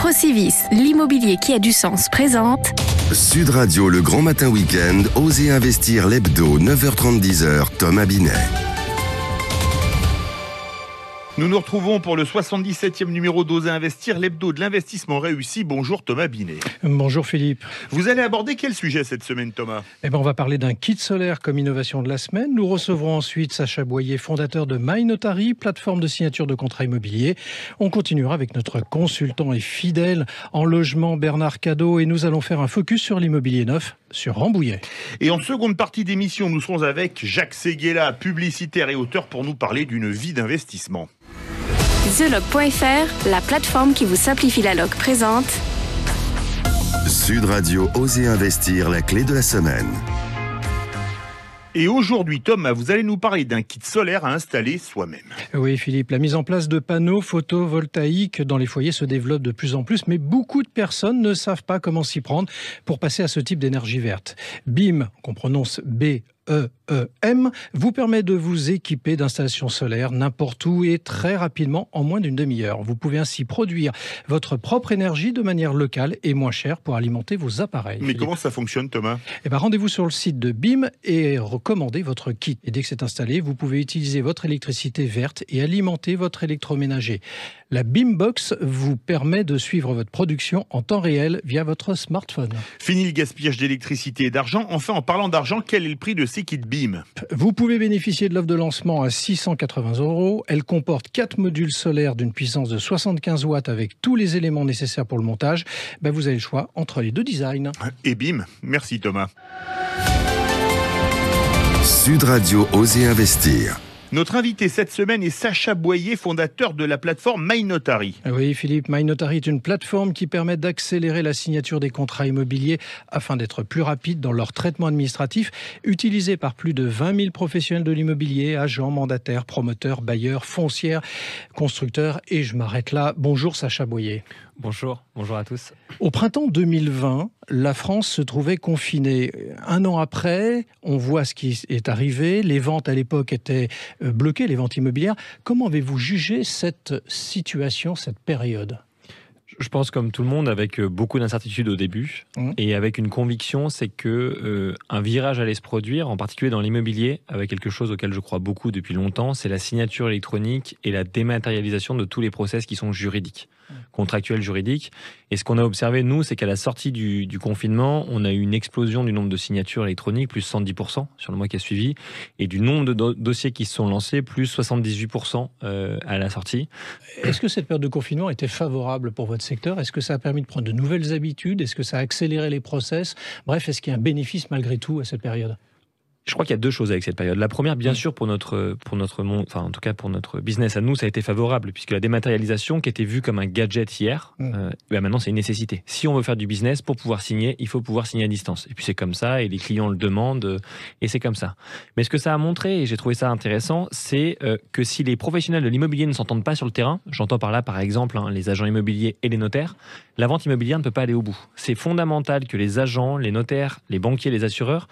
Procivis, l'immobilier qui a du sens présente Sud Radio, le grand matin week-end, Osez investir l'hebdo, 9h30, 10h, Thomas Binet. Nous nous retrouvons pour le 77e numéro d'Osez investir, l'hebdo de l'investissement réussi. Bonjour Thomas Binet. Bonjour Philippe. Vous allez aborder quel sujet cette semaine, Thomas ? On va parler d'un kit solaire comme innovation de la semaine. Nous recevrons ensuite Sacha Boyer, fondateur de MyNotary, plateforme de signature de contrats immobiliers. On continuera avec notre consultant et fidèle en logement Bernard Cadot et nous allons faire un focus sur l'immobilier neuf sur Rambouillet. Et en seconde partie d'émission, nous serons avec Jacques Séguéla, publicitaire et auteur, pour nous parler d'une vie d'investissement. TheLoc.fr, la plateforme qui vous simplifie la loc présente Sud Radio, Osez investir, la clé de la semaine. Et aujourd'hui, Thomas, vous allez nous parler d'un kit solaire à installer soi-même. Oui, Philippe, la mise en place de panneaux photovoltaïques dans les foyers se développe de plus en plus, mais beaucoup de personnes ne savent pas comment s'y prendre pour passer à ce type d'énergie verte. BIM, qu'on prononce BEEM, vous permet de vous équiper d'installations solaires n'importe où et très rapidement en moins d'une demi-heure. Vous pouvez ainsi produire votre propre énergie de manière locale et moins chère pour alimenter vos appareils. Mais comment ça fonctionne, Thomas ? Rendez-vous sur le site de BIM et recommandez votre kit. Et dès que c'est installé, vous pouvez utiliser votre électricité verte et alimenter votre électroménager. La BIMbox vous permet de suivre votre production en temps réel via votre smartphone. Fini le gaspillage d'électricité et d'argent. Enfin, en parlant d'argent, quel est le prix de ces kits BIM ? Vous pouvez bénéficier de l'offre de lancement à 680 €. Elle comporte 4 modules solaires d'une puissance de 75 watts avec tous les éléments nécessaires pour le montage. Vous avez le choix entre les deux designs. Et BIM, merci Thomas. Sud Radio, Osez investir. Notre invité cette semaine est Sacha Boyer, fondateur de la plateforme MyNotary. Oui, Philippe, MyNotary est une plateforme qui permet d'accélérer la signature des contrats immobiliers afin d'être plus rapide dans leur traitement administratif, utilisé par plus de 20 000 professionnels de l'immobilier, agents, mandataires, promoteurs, bailleurs, foncières, constructeurs. Et je m'arrête là. Bonjour Sacha Boyer. Bonjour à tous. Au printemps 2020, la France se trouvait confinée. Un an après, on voit ce qui est arrivé. Les ventes à l'époque étaient bloquées, les ventes immobilières. Comment avez-vous jugé cette situation, cette période ? Je pense comme tout le monde, avec beaucoup d'incertitudes au début et avec une conviction, c'est que un virage allait se produire, en particulier dans l'immobilier, avec quelque chose auquel je crois beaucoup depuis longtemps, c'est la signature électronique et la dématérialisation de tous les process qui sont juridiques, contractuels juridiques. Et ce qu'on a observé, nous, c'est qu'à la sortie du confinement, on a eu une explosion du nombre de signatures électroniques, plus 110% sur le mois qui a suivi, et du nombre de dossiers qui se sont lancés, plus 78% à la sortie. Est-ce que cette période de confinement était favorable pour votre secteur ? Est-ce que ça a permis de prendre de nouvelles habitudes ? Est-ce que ça a accéléré les process ? Bref, est-ce qu'il y a un bénéfice malgré tout à cette période ? Je crois qu'il y a deux choses avec cette période. La première, bien sûr, pour notre monde, enfin en tout cas pour notre business à nous, ça a été favorable, puisque la dématérialisation, qui était vue comme un gadget hier, maintenant c'est une nécessité. Si on veut faire du business, pour pouvoir signer, il faut pouvoir signer à distance. Et puis c'est comme ça, et les clients le demandent, et c'est comme ça. Mais ce que ça a montré, et j'ai trouvé ça intéressant, c'est que si les professionnels de l'immobilier ne s'entendent pas sur le terrain, j'entends par là par exemple les agents immobiliers et les notaires, la vente immobilière ne peut pas aller au bout. C'est fondamental que les agents, les notaires, les banquiers, les assureurs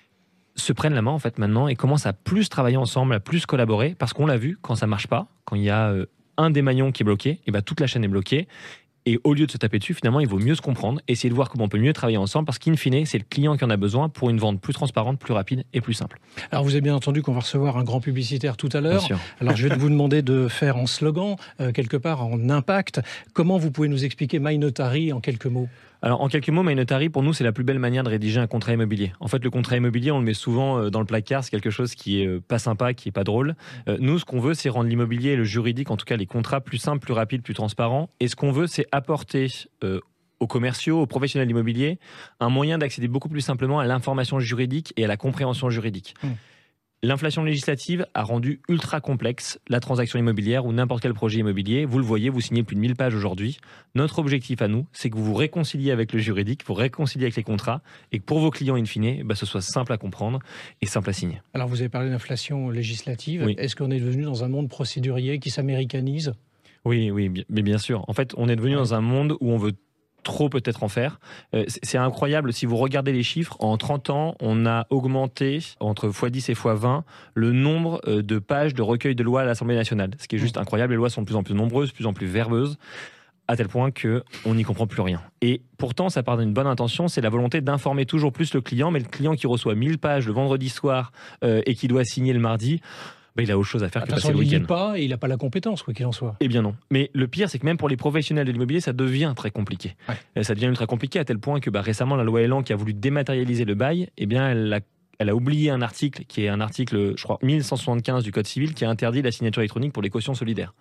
se prennent la main en fait maintenant et commencent à plus travailler ensemble, à plus collaborer, parce qu'on l'a vu, quand ça marche pas, quand il y a un des maillons qui est bloqué, et toute la chaîne est bloquée. Et au lieu de se taper dessus, finalement, il vaut mieux se comprendre, essayer de voir comment on peut mieux travailler ensemble, parce qu'in fine, c'est le client qui en a besoin pour une vente plus transparente, plus rapide et plus simple. Alors, vous avez bien entendu qu'on va recevoir un grand publicitaire tout à l'heure. Bien sûr. Alors, je vais vous demander de faire en slogan, quelque part en impact. Comment vous pouvez nous expliquer MyNotary en quelques mots ? Alors, en quelques mots, MyNotary, pour nous, c'est la plus belle manière de rédiger un contrat immobilier. En fait, le contrat immobilier, on le met souvent dans le placard, c'est quelque chose qui est pas sympa, qui est pas drôle. Nous, ce qu'on veut, c'est rendre l'immobilier et le juridique, en tout cas les contrats, plus simples, plus rapides, plus transparents. Et ce qu'on veut, c'est apporter aux commerciaux, aux professionnels immobiliers, un moyen d'accéder beaucoup plus simplement à l'information juridique et à la compréhension juridique. L'inflation législative a rendu ultra complexe la transaction immobilière ou n'importe quel projet immobilier. Vous le voyez, vous signez plus de 1000 pages aujourd'hui. Notre objectif à nous, c'est que vous vous réconciliez avec le juridique, vous réconciliez avec les contrats et que pour vos clients, in fine, ce soit simple à comprendre et simple à signer. Alors, vous avez parlé d'inflation législative. Oui. Est-ce qu'on est devenu dans un monde procédurier qui s'américanise ? Oui, mais bien sûr. En fait, on est devenu dans un monde où on veut trop peut-être en faire. C'est incroyable, si vous regardez les chiffres, en 30 ans, on a augmenté entre x10 et x20 le nombre de pages de recueil de lois à l'Assemblée nationale. Ce qui est juste incroyable, les lois sont de plus en plus nombreuses, de plus en plus verbeuses. à tel point qu'on n'y comprend plus rien. Et pourtant, ça part d'une bonne intention, c'est la volonté d'informer toujours plus le client, mais le client qui reçoit 1000 pages le vendredi soir et qui doit signer le mardi, il a autre chose à faire que passer le week-end. Il ne lit pas et il n'a pas la compétence, quoi qu'il en soit. Eh bien non. Mais le pire, c'est que même pour les professionnels de l'immobilier, ça devient très compliqué. Ouais. Ça devient ultra compliqué à tel point que récemment, la loi Elan qui a voulu dématérialiser le bail, eh bien, elle a oublié un article qui est un article, je crois, 1175 du Code civil qui a interdit la signature électronique pour les cautions solidaires.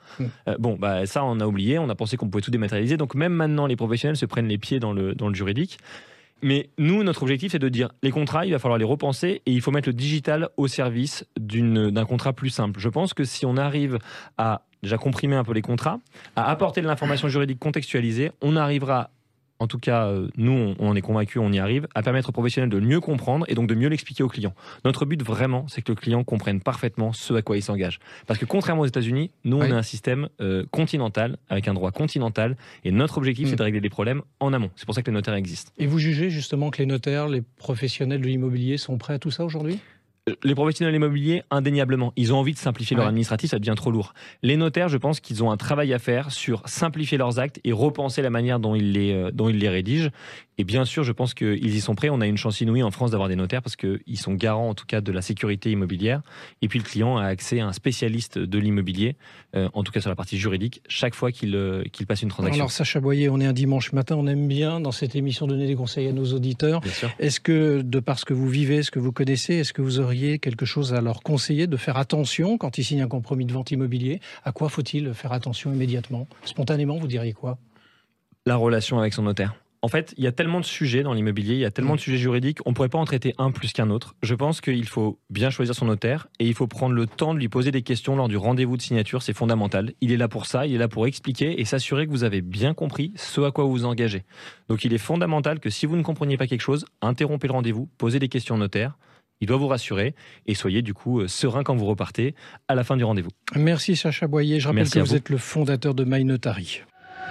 Ça, on a oublié, on a pensé qu'on pouvait tout dématérialiser. Donc même maintenant, les professionnels se prennent les pieds dans le juridique. Mais nous, notre objectif, c'est de dire les contrats, il va falloir les repenser et il faut mettre le digital au service d'un contrat plus simple. Je pense que si on arrive à déjà comprimer un peu les contrats, à apporter de l'information juridique contextualisée, on arrivera, en tout cas, nous, on en est convaincus, on y arrive, à permettre aux professionnels de mieux comprendre et donc de mieux l'expliquer aux clients. Notre but, vraiment, c'est que le client comprenne parfaitement ce à quoi il s'engage. Parce que contrairement aux États-Unis, nous, on a un système continental, avec un droit continental, et notre objectif, c'est de régler les problèmes en amont. C'est pour ça que les notaires existent. Et vous jugez justement que les notaires, les professionnels de l'immobilier sont prêts à tout ça aujourd'hui ? Les professionnels immobiliers, indéniablement, ils ont envie de simplifier leur administratif, ça devient trop lourd. Les notaires, je pense qu'ils ont un travail à faire sur simplifier leurs actes et repenser la manière dont ils les rédigent. Et bien sûr, je pense qu'ils y sont prêts. On a une chance inouïe en France d'avoir des notaires parce qu'ils sont garants, en tout cas, de la sécurité immobilière. Et puis, le client a accès à un spécialiste de l'immobilier, en tout cas sur la partie juridique, chaque fois qu'il passe une transaction. Alors, Sacha Boyer, on est un dimanche matin. On aime bien, dans cette émission, donner des conseils à nos auditeurs. Bien sûr. Est-ce que, de par ce que vous vivez, ce que vous connaissez, est-ce que vous auriez quelque chose à leur conseiller de faire attention quand ils signent un compromis de vente immobilier ? À quoi faut-il faire attention immédiatement ? Spontanément, vous diriez quoi ? La relation avec son notaire. En fait, il y a tellement de sujets dans l'immobilier, il y a tellement de sujets juridiques, on ne pourrait pas en traiter un plus qu'un autre. Je pense qu'il faut bien choisir son notaire et il faut prendre le temps de lui poser des questions lors du rendez-vous de signature, c'est fondamental. Il est là pour ça, il est là pour expliquer et s'assurer que vous avez bien compris ce à quoi vous vous engagez. Donc il est fondamental que si vous ne compreniez pas quelque chose, interrompez le rendez-vous, posez des questions au notaire. Il doit vous rassurer et soyez du coup serein quand vous repartez à la fin du rendez-vous. Merci Sacha Boyer. Je rappelle que vous êtes le fondateur de My Notary.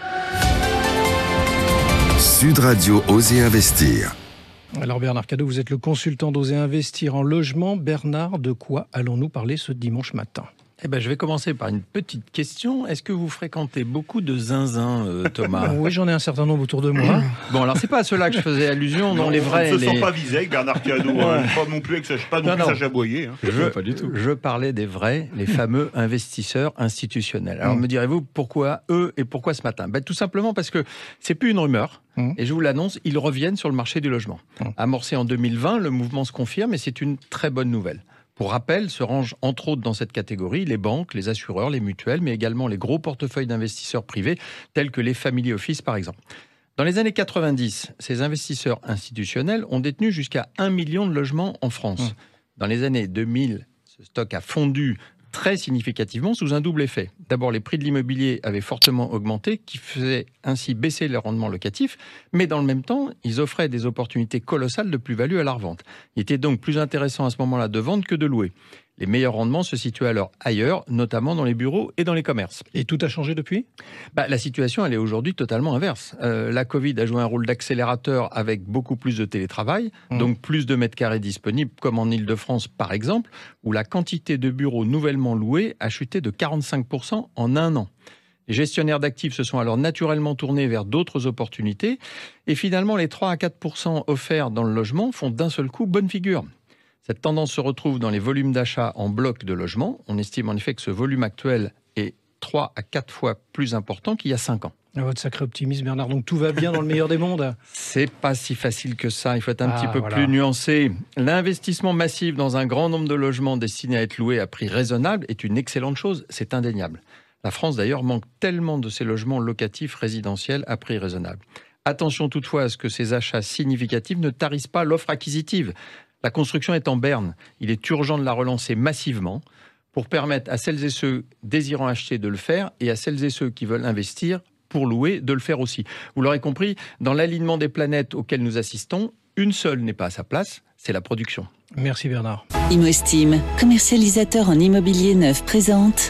Sud Radio Oser Investir. Alors Bernard Cadot, vous êtes le consultant d'Oser Investir en logement. Bernard, de quoi allons-nous parler ce dimanche matin ? Je vais commencer par une petite question. Est-ce que vous fréquentez beaucoup de zinzins, Thomas ? Oui, j'en ai un certain nombre autour de moi. Bon, alors c'est pas à ceux-là que je faisais allusion, non, les vrais. On ne se sent pas visé avec Bernard Cadot, pas non plus avec Sacha Boyer. Pas du tout. Je parlais des vrais, les fameux investisseurs institutionnels. Alors me direz-vous, pourquoi eux et pourquoi ce matin ? Tout simplement parce que c'est plus une rumeur. Et je vous l'annonce, ils reviennent sur le marché du logement. Amorcé en 2020, le mouvement se confirme et c'est une très bonne nouvelle. Pour rappel, se rangent entre autres dans cette catégorie les banques, les assureurs, les mutuelles, mais également les gros portefeuilles d'investisseurs privés, tels que les family office par exemple. Dans les années 90, ces investisseurs institutionnels ont détenu jusqu'à 1 million de logements en France. Dans les années 2000, ce stock a fondu très significativement sous un double effet. D'abord, les prix de l'immobilier avaient fortement augmenté, qui faisait ainsi baisser les rendements locatifs, mais dans le même temps, ils offraient des opportunités colossales de plus-value à la revente. Il était donc plus intéressant à ce moment-là de vendre que de louer. Les meilleurs rendements se situaient alors ailleurs, notamment dans les bureaux et dans les commerces. Et tout a changé depuis ? La situation, elle est aujourd'hui totalement inverse. La Covid a joué un rôle d'accélérateur avec beaucoup plus de télétravail, donc plus de mètres carrés disponibles, comme en Ile-de-France par exemple, où la quantité de bureaux nouvellement loués a chuté de 45% en un an. Les gestionnaires d'actifs se sont alors naturellement tournés vers d'autres opportunités, et finalement les 3 à 4% offerts dans le logement font d'un seul coup bonne figure. Cette tendance se retrouve dans les volumes d'achat en bloc de logements. On estime en effet que ce volume actuel est 3 à 4 fois plus important qu'il y a 5 ans. Votre sacré optimisme, Bernard. Donc tout va bien dans le meilleur des mondes ? C'est pas si facile que ça. Il faut être un petit peu plus nuancé. L'investissement massif dans un grand nombre de logements destinés à être loués à prix raisonnable est une excellente chose. C'est indéniable. La France, d'ailleurs, manque tellement de ces logements locatifs résidentiels à prix raisonnable. Attention toutefois à ce que ces achats significatifs ne tarissent pas l'offre acquisitive. La construction est en berne. Il est urgent de la relancer massivement pour permettre à celles et ceux désirant acheter de le faire et à celles et ceux qui veulent investir pour louer de le faire aussi. Vous l'aurez compris, dans l'alignement des planètes auquel nous assistons, une seule n'est pas à sa place, c'est la production. Merci Bernard. ImmoEstime, commercialisateur en immobilier neuf, présente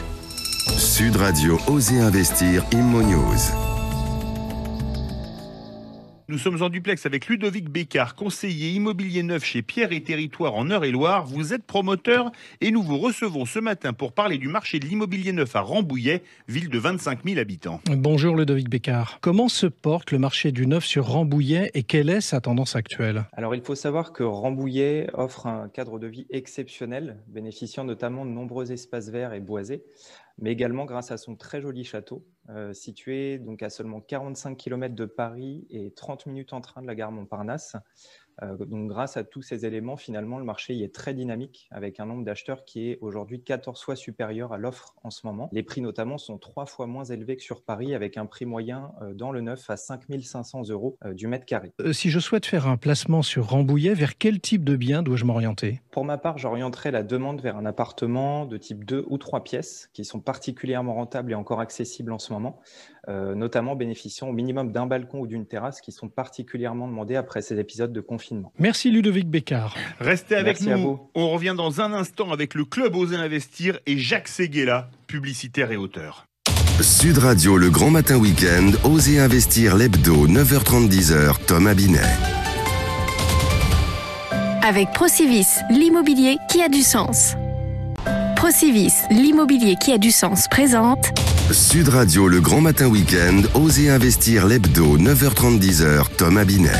Sud Radio Oser Investir Immo News. Nous sommes en duplex avec Ludovic Bécard, conseiller immobilier neuf chez Pierre et Territoire en Eure-et-Loire. Vous êtes promoteur et nous vous recevons ce matin pour parler du marché de l'immobilier neuf à Rambouillet, ville de 25 000 habitants. Bonjour Ludovic Bécard. Comment se porte le marché du neuf sur Rambouillet et quelle est sa tendance actuelle ? Alors il faut savoir que Rambouillet offre un cadre de vie exceptionnel, bénéficiant notamment de nombreux espaces verts et boisés, mais également grâce à son très joli château, situé donc à seulement 45 km de Paris et 30 minutes en train de la gare Montparnasse. Donc grâce à tous ces éléments, finalement, le marché y est très dynamique, avec un nombre d'acheteurs qui est aujourd'hui 14 fois supérieur à l'offre en ce moment. Les prix notamment sont 3 fois moins élevés que sur Paris, avec un prix moyen dans le neuf à 5 500 € du mètre carré. Si je souhaite faire un placement sur Rambouillet, vers quel type de bien dois-je m'orienter ? Pour ma part, j'orienterai la demande vers un appartement de type 2 ou 3 pièces, qui sont particulièrement rentables et encore accessibles en ce moment, notamment bénéficiant au minimum d'un balcon ou d'une terrasse, qui sont particulièrement demandés après ces épisodes de confinement. Merci Ludovic Bécard. Restez avec Merci à nous. vous. On revient dans un instant avec le club Oser Investir et Jacques Séguéla, publicitaire et auteur. Sud Radio, le grand matin week-end, Oser Investir l'hebdo, 9h30, 10h, Thomas Binet. Avec Procivis, l'immobilier qui a du sens. Procivis, l'immobilier qui a du sens présente Sud Radio, le grand matin week-end, Oser Investir l'hebdo, 9h30, 10h, Thomas Binet.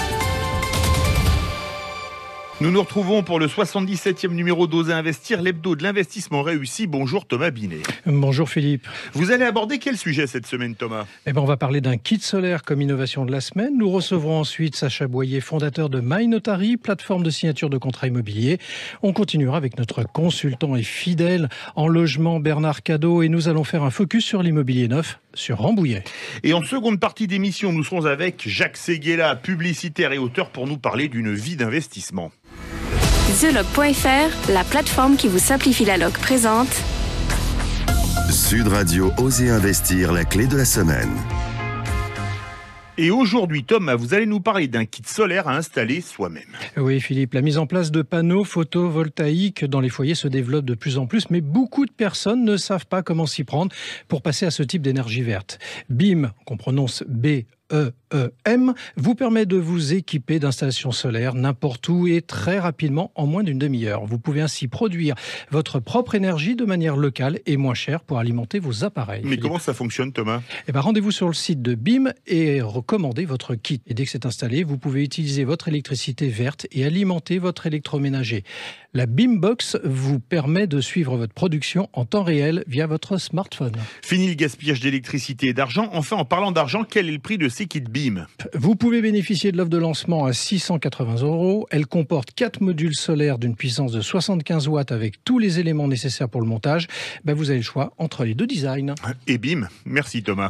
Nous nous retrouvons pour le 77e numéro d'Oser Investir, l'hebdo de l'investissement réussi. Bonjour Thomas Binet. Bonjour Philippe. Vous allez aborder quel sujet cette semaine, Thomas ? On va parler d'un kit solaire comme innovation de la semaine. Nous recevrons ensuite Sacha Boyer, fondateur de MyNotary, plateforme de signature de contrats immobiliers. On continuera avec notre consultant et fidèle en logement Bernard Cadot et nous allons faire un focus sur l'immobilier neuf sur Rambouillet. Et en seconde partie d'émission, nous serons avec Jacques Séguéla, publicitaire et auteur, pour nous parler d'une vie d'investissement. TheLoc.fr, la plateforme qui vous simplifie la loc présente Sud Radio, Oser Investir, la clé de la semaine. Et aujourd'hui, Thomas, vous allez nous parler d'un kit solaire à installer soi-même. Oui Philippe, la mise en place de panneaux photovoltaïques dans les foyers se développe de plus en plus, mais beaucoup de personnes ne savent pas comment s'y prendre pour passer à ce type d'énergie verte. BIM, qu'on prononce BEEM, vous permet de vous équiper d'installations solaires n'importe où et très rapidement en moins d'une demi-heure. Vous pouvez ainsi produire votre propre énergie de manière locale et moins chère pour alimenter vos appareils. Mais Philippe. comment ça fonctionne, Thomas ? Rendez-vous sur le site de BIM et recommandez votre kit. Et dès que c'est installé, vous pouvez utiliser votre électricité verte et alimenter votre électroménager. La BIM Box vous permet de suivre votre production en temps réel via votre smartphone. Fini le gaspillage d'électricité et d'argent. Enfin, en parlant d'argent, quel est le prix de ces kits BIM ? Vous pouvez bénéficier de l'offre de lancement à 680 €. Elle comporte 4 modules solaires d'une puissance de 75 watts avec tous les éléments nécessaires pour le montage. Vous avez le choix entre les deux designs. Et BIM. Merci Thomas.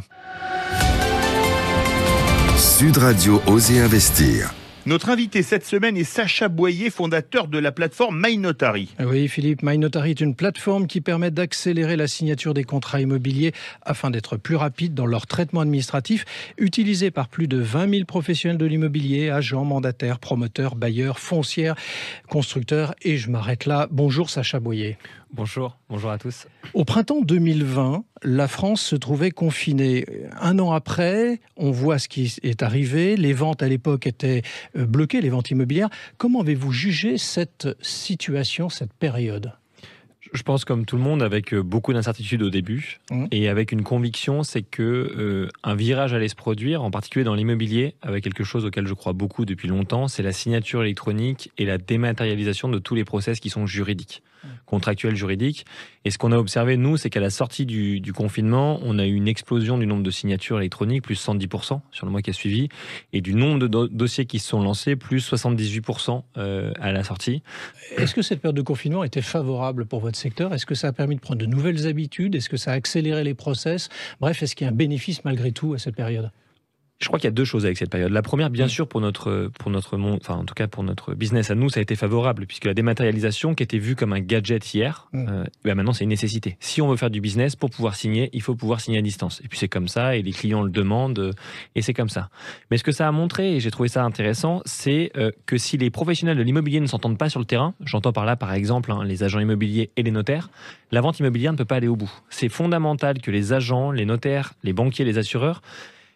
Sud Radio, Oser Investir. Notre invité cette semaine est Sacha Boyer, fondateur de la plateforme MyNotary. Oui Philippe, MyNotary est une plateforme qui permet d'accélérer la signature des contrats immobiliers afin d'être plus rapide dans leur traitement administratif, utilisé par plus de 20 000 professionnels de l'immobilier, agents, mandataires, promoteurs, bailleurs, foncières, constructeurs. Et je m'arrête là. Bonjour Sacha Boyer. Bonjour à tous. Au printemps 2020, la France se trouvait confinée. Un an après, on voit ce qui est arrivé. Les ventes à l'époque étaient bloquées, les ventes immobilières. Comment avez-vous jugé cette situation, cette période ? Je pense comme tout le monde, avec beaucoup d'incertitudes au début et avec une conviction, c'est que un virage allait se produire, en particulier dans l'immobilier, avec quelque chose auquel je crois beaucoup depuis longtemps, c'est la signature électronique et la dématérialisation de tous les process qui sont juridiques, contractuels juridiques. Et ce qu'on a observé, nous, c'est qu'à la sortie du confinement, on a eu une explosion du nombre de signatures électroniques, plus 110% sur le mois qui a suivi, et du nombre de dossiers qui se sont lancés, plus 78% à la sortie. Est-ce que cette période de confinement était favorable pour votre secteur ? Est-ce que ça a permis de prendre de nouvelles habitudes ? Est-ce que ça a accéléré les process ? Bref, est-ce qu'il y a un bénéfice malgré tout à cette période ? Je crois qu'il y a deux choses avec cette période. La première, bien sûr, pour notre monde, enfin en tout cas pour notre business à nous, ça a été favorable, puisque la dématérialisation qui était vue comme un gadget hier, maintenant c'est une nécessité. Si on veut faire du business, pour pouvoir signer, il faut pouvoir signer à distance. Et puis c'est comme ça, et les clients le demandent, et c'est comme ça. Mais ce que ça a montré, et j'ai trouvé ça intéressant, c'est que si les professionnels de l'immobilier ne s'entendent pas sur le terrain, j'entends par là par exemple les agents immobiliers et les notaires, la vente immobilière ne peut pas aller au bout. C'est fondamental que les agents, les notaires, les banquiers, les assureurs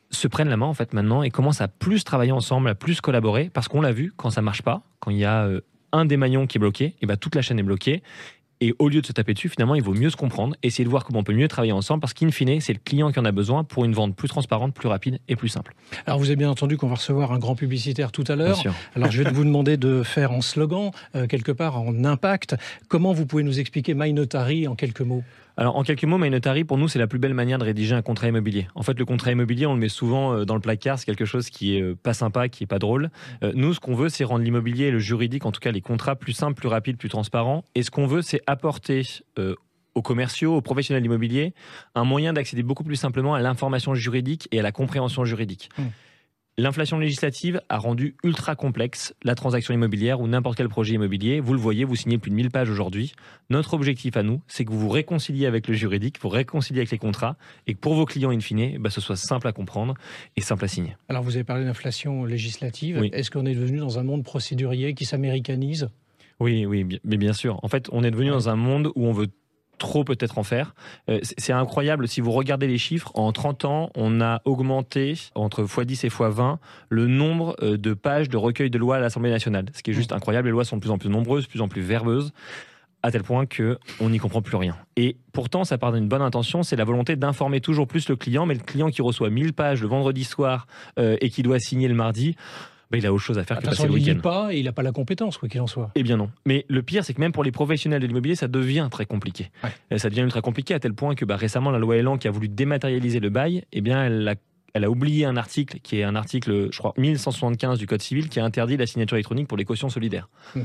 se prennent la main en fait maintenant et commencent à plus travailler ensemble, à plus collaborer, parce qu'on l'a vu, quand ça marche pas, quand il y a un des maillons qui est bloqué, et toute la chaîne est bloquée. Et au lieu de se taper dessus, finalement, il vaut mieux se comprendre, essayer de voir comment on peut mieux travailler ensemble, parce qu'in fine, c'est le client qui en a besoin pour une vente plus transparente, plus rapide et plus simple. Alors, vous avez bien entendu qu'on va recevoir un grand publicitaire tout à l'heure. Alors, je vais vous demander de faire en slogan, quelque part en impact. Comment vous pouvez nous expliquer MyNotary en quelques mots ? Alors, en quelques mots, MyNotary, pour nous, c'est la plus belle manière de rédiger un contrat immobilier. En fait, le contrat immobilier, on le met souvent dans le placard. C'est quelque chose qui est pas sympa, qui est pas drôle. Nous, ce qu'on veut, c'est rendre l'immobilier et le juridique, en tout cas les contrats, plus simples, plus rapides, plus transparents. Et ce qu'on veut, c'est apporter aux commerciaux, aux professionnels immobiliers, un moyen d'accéder beaucoup plus simplement à l'information juridique et à la compréhension juridique. L'inflation législative a rendu ultra complexe la transaction immobilière ou n'importe quel projet immobilier. Vous le voyez, vous signez plus de 1000 pages aujourd'hui. Notre objectif à nous, c'est que vous vous réconciliez avec le juridique, vous réconciliez avec les contrats et que pour vos clients, in fine, ce soit simple à comprendre et simple à signer. Alors, vous avez parlé d'inflation législative. Oui. Est-ce qu'on est devenu dans un monde procédurier qui s'américanise ? Oui, mais bien sûr. En fait, on est devenu dans un monde où on veut trop peut-être en faire. C'est incroyable, si vous regardez les chiffres, en 30 ans, on a augmenté entre x10 et x20 le nombre de pages de recueil de lois à l'Assemblée nationale. Ce qui est juste incroyable, les lois sont de plus en plus nombreuses, de plus en plus verbeuses, à tel point qu'on n'y comprend plus rien. Et pourtant, ça part d'une bonne intention, c'est la volonté d'informer toujours plus le client, mais le client qui reçoit 1000 pages le vendredi soir et qui doit signer le mardi, il a autre chose à faire que passer le week-end. Il ne lit pas et il n'a pas la compétence, quoi qu'il en soit. Eh bien non. Mais le pire, c'est que même pour les professionnels de l'immobilier, ça devient très compliqué. Ça devient ultra compliqué à tel point que récemment, la loi Elan qui a voulu dématérialiser le bail, elle a oublié un article qui est un article, je crois, 1175 du Code civil qui a interdit la signature électronique pour les cautions solidaires.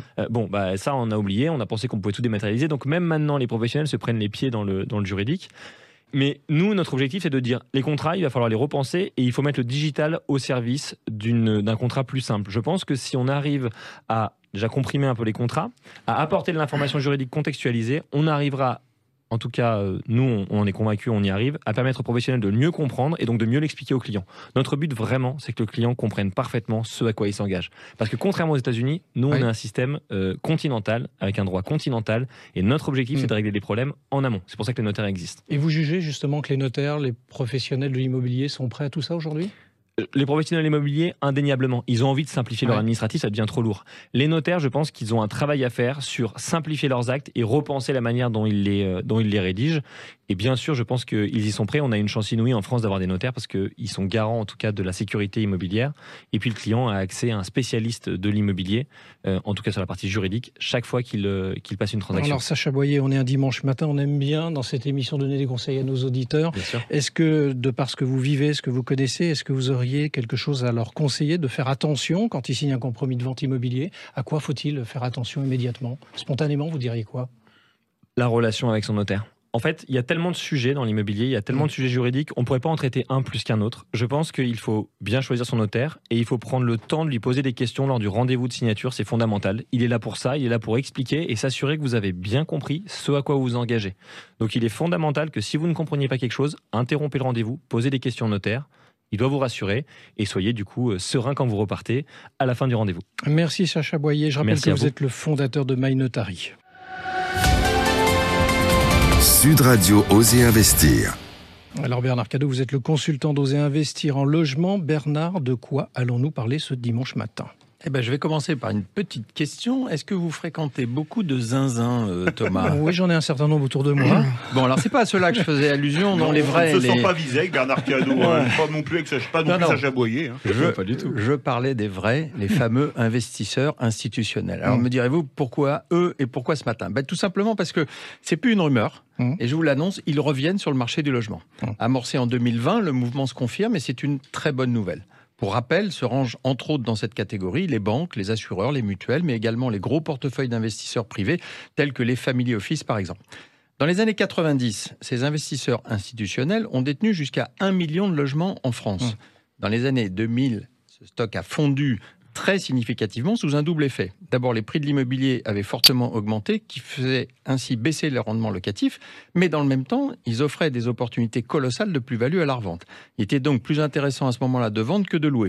Ça, on a oublié, on a pensé qu'on pouvait tout dématérialiser. Donc même maintenant, les professionnels se prennent les pieds dans le juridique. Mais nous, notre objectif, c'est de dire les contrats, il va falloir les repenser et il faut mettre le digital au service d'un contrat plus simple. Je pense que si on arrive à déjà comprimer un peu les contrats, à apporter de l'information juridique contextualisée, on arrivera, en tout cas, nous, on est convaincus, on y arrive, à permettre aux professionnels de mieux comprendre et donc de mieux l'expliquer aux clients. Notre but, vraiment, c'est que le client comprenne parfaitement ce à quoi il s'engage. Parce que contrairement aux États-Unis, nous, on a un système continental, avec un droit continental, et notre objectif, c'est de régler des problèmes en amont. C'est pour ça que les notaires existent. Et vous jugez justement que les notaires, les professionnels de l'immobilier sont prêts à tout ça aujourd'hui ? Les professionnels immobiliers, indéniablement, ils ont envie de simplifier leur administratif, ça devient trop lourd. Les notaires, je pense qu'ils ont un travail à faire sur simplifier leurs actes et repenser la manière dont ils les rédigent. Et bien sûr, je pense qu'ils y sont prêts. On a une chance inouïe en France d'avoir des notaires parce qu'ils sont garants, en tout cas, de la sécurité immobilière. Et puis, le client a accès à un spécialiste de l'immobilier, en tout cas sur la partie juridique, chaque fois qu'il passe une transaction. Alors, Sacha Boyer, on est un dimanche matin. On aime bien, dans cette émission, donner des conseils à nos auditeurs. Bien sûr. Est-ce que, de par ce que vous vivez, ce que vous connaissez, est-ce que vous auriez quelque chose à leur conseiller de faire attention quand ils signent un compromis de vente immobilier? À quoi faut-il faire attention immédiatement? Spontanément, vous diriez quoi? La relation avec son notaire. En fait, il y a tellement de sujets dans l'immobilier, il y a tellement de sujets juridiques, on ne pourrait pas en traiter un plus qu'un autre. Je pense qu'il faut bien choisir son notaire et il faut prendre le temps de lui poser des questions lors du rendez-vous de signature, c'est fondamental. Il est là pour ça, il est là pour expliquer et s'assurer que vous avez bien compris ce à quoi vous vous engagez. Donc il est fondamental que si vous ne compreniez pas quelque chose, interrompez le rendez-vous, posez des questions au notaire. Il doit vous rassurer et soyez du coup serein quand vous repartez à la fin du rendez-vous. Merci Sacha Boyer. Je rappelle que vous êtes le fondateur de MyNotary. Sud Radio Oser Investir. Alors Bernard Cadot, vous êtes le consultant d'Oser Investir en logement. Bernard, de quoi allons-nous parler ce dimanche matin ? Je vais commencer par une petite question. Est-ce que vous fréquentez beaucoup de zinzins, Thomas? Oui, j'en ai un certain nombre autour de moi. Bon, alors c'est pas à ceux-là que je faisais allusion, non, les vrais. On ne se sent pas visé avec Bernard Cadot, pas non plus avec Sacha Boyer. Pas du tout. Je parlais des vrais, les fameux investisseurs institutionnels. Alors me direz-vous pourquoi eux et pourquoi ce matin? Tout simplement parce que c'est plus une rumeur. Et je vous l'annonce, ils reviennent sur le marché du logement. Amorcé en 2020, le mouvement se confirme et c'est une très bonne nouvelle. Pour rappel, se rangent entre autres dans cette catégorie les banques, les assureurs, les mutuelles, mais également les gros portefeuilles d'investisseurs privés, tels que les family office par exemple. Dans les années 90, ces investisseurs institutionnels ont détenu jusqu'à 1 million de logements en France. Dans les années 2000, ce stock a fondu très significativement sous un double effet. D'abord, les prix de l'immobilier avaient fortement augmenté, qui faisait ainsi baisser les rendements locatifs, mais dans le même temps, ils offraient des opportunités colossales de plus-value à la revente. Il était donc plus intéressant à ce moment-là de vendre que de louer.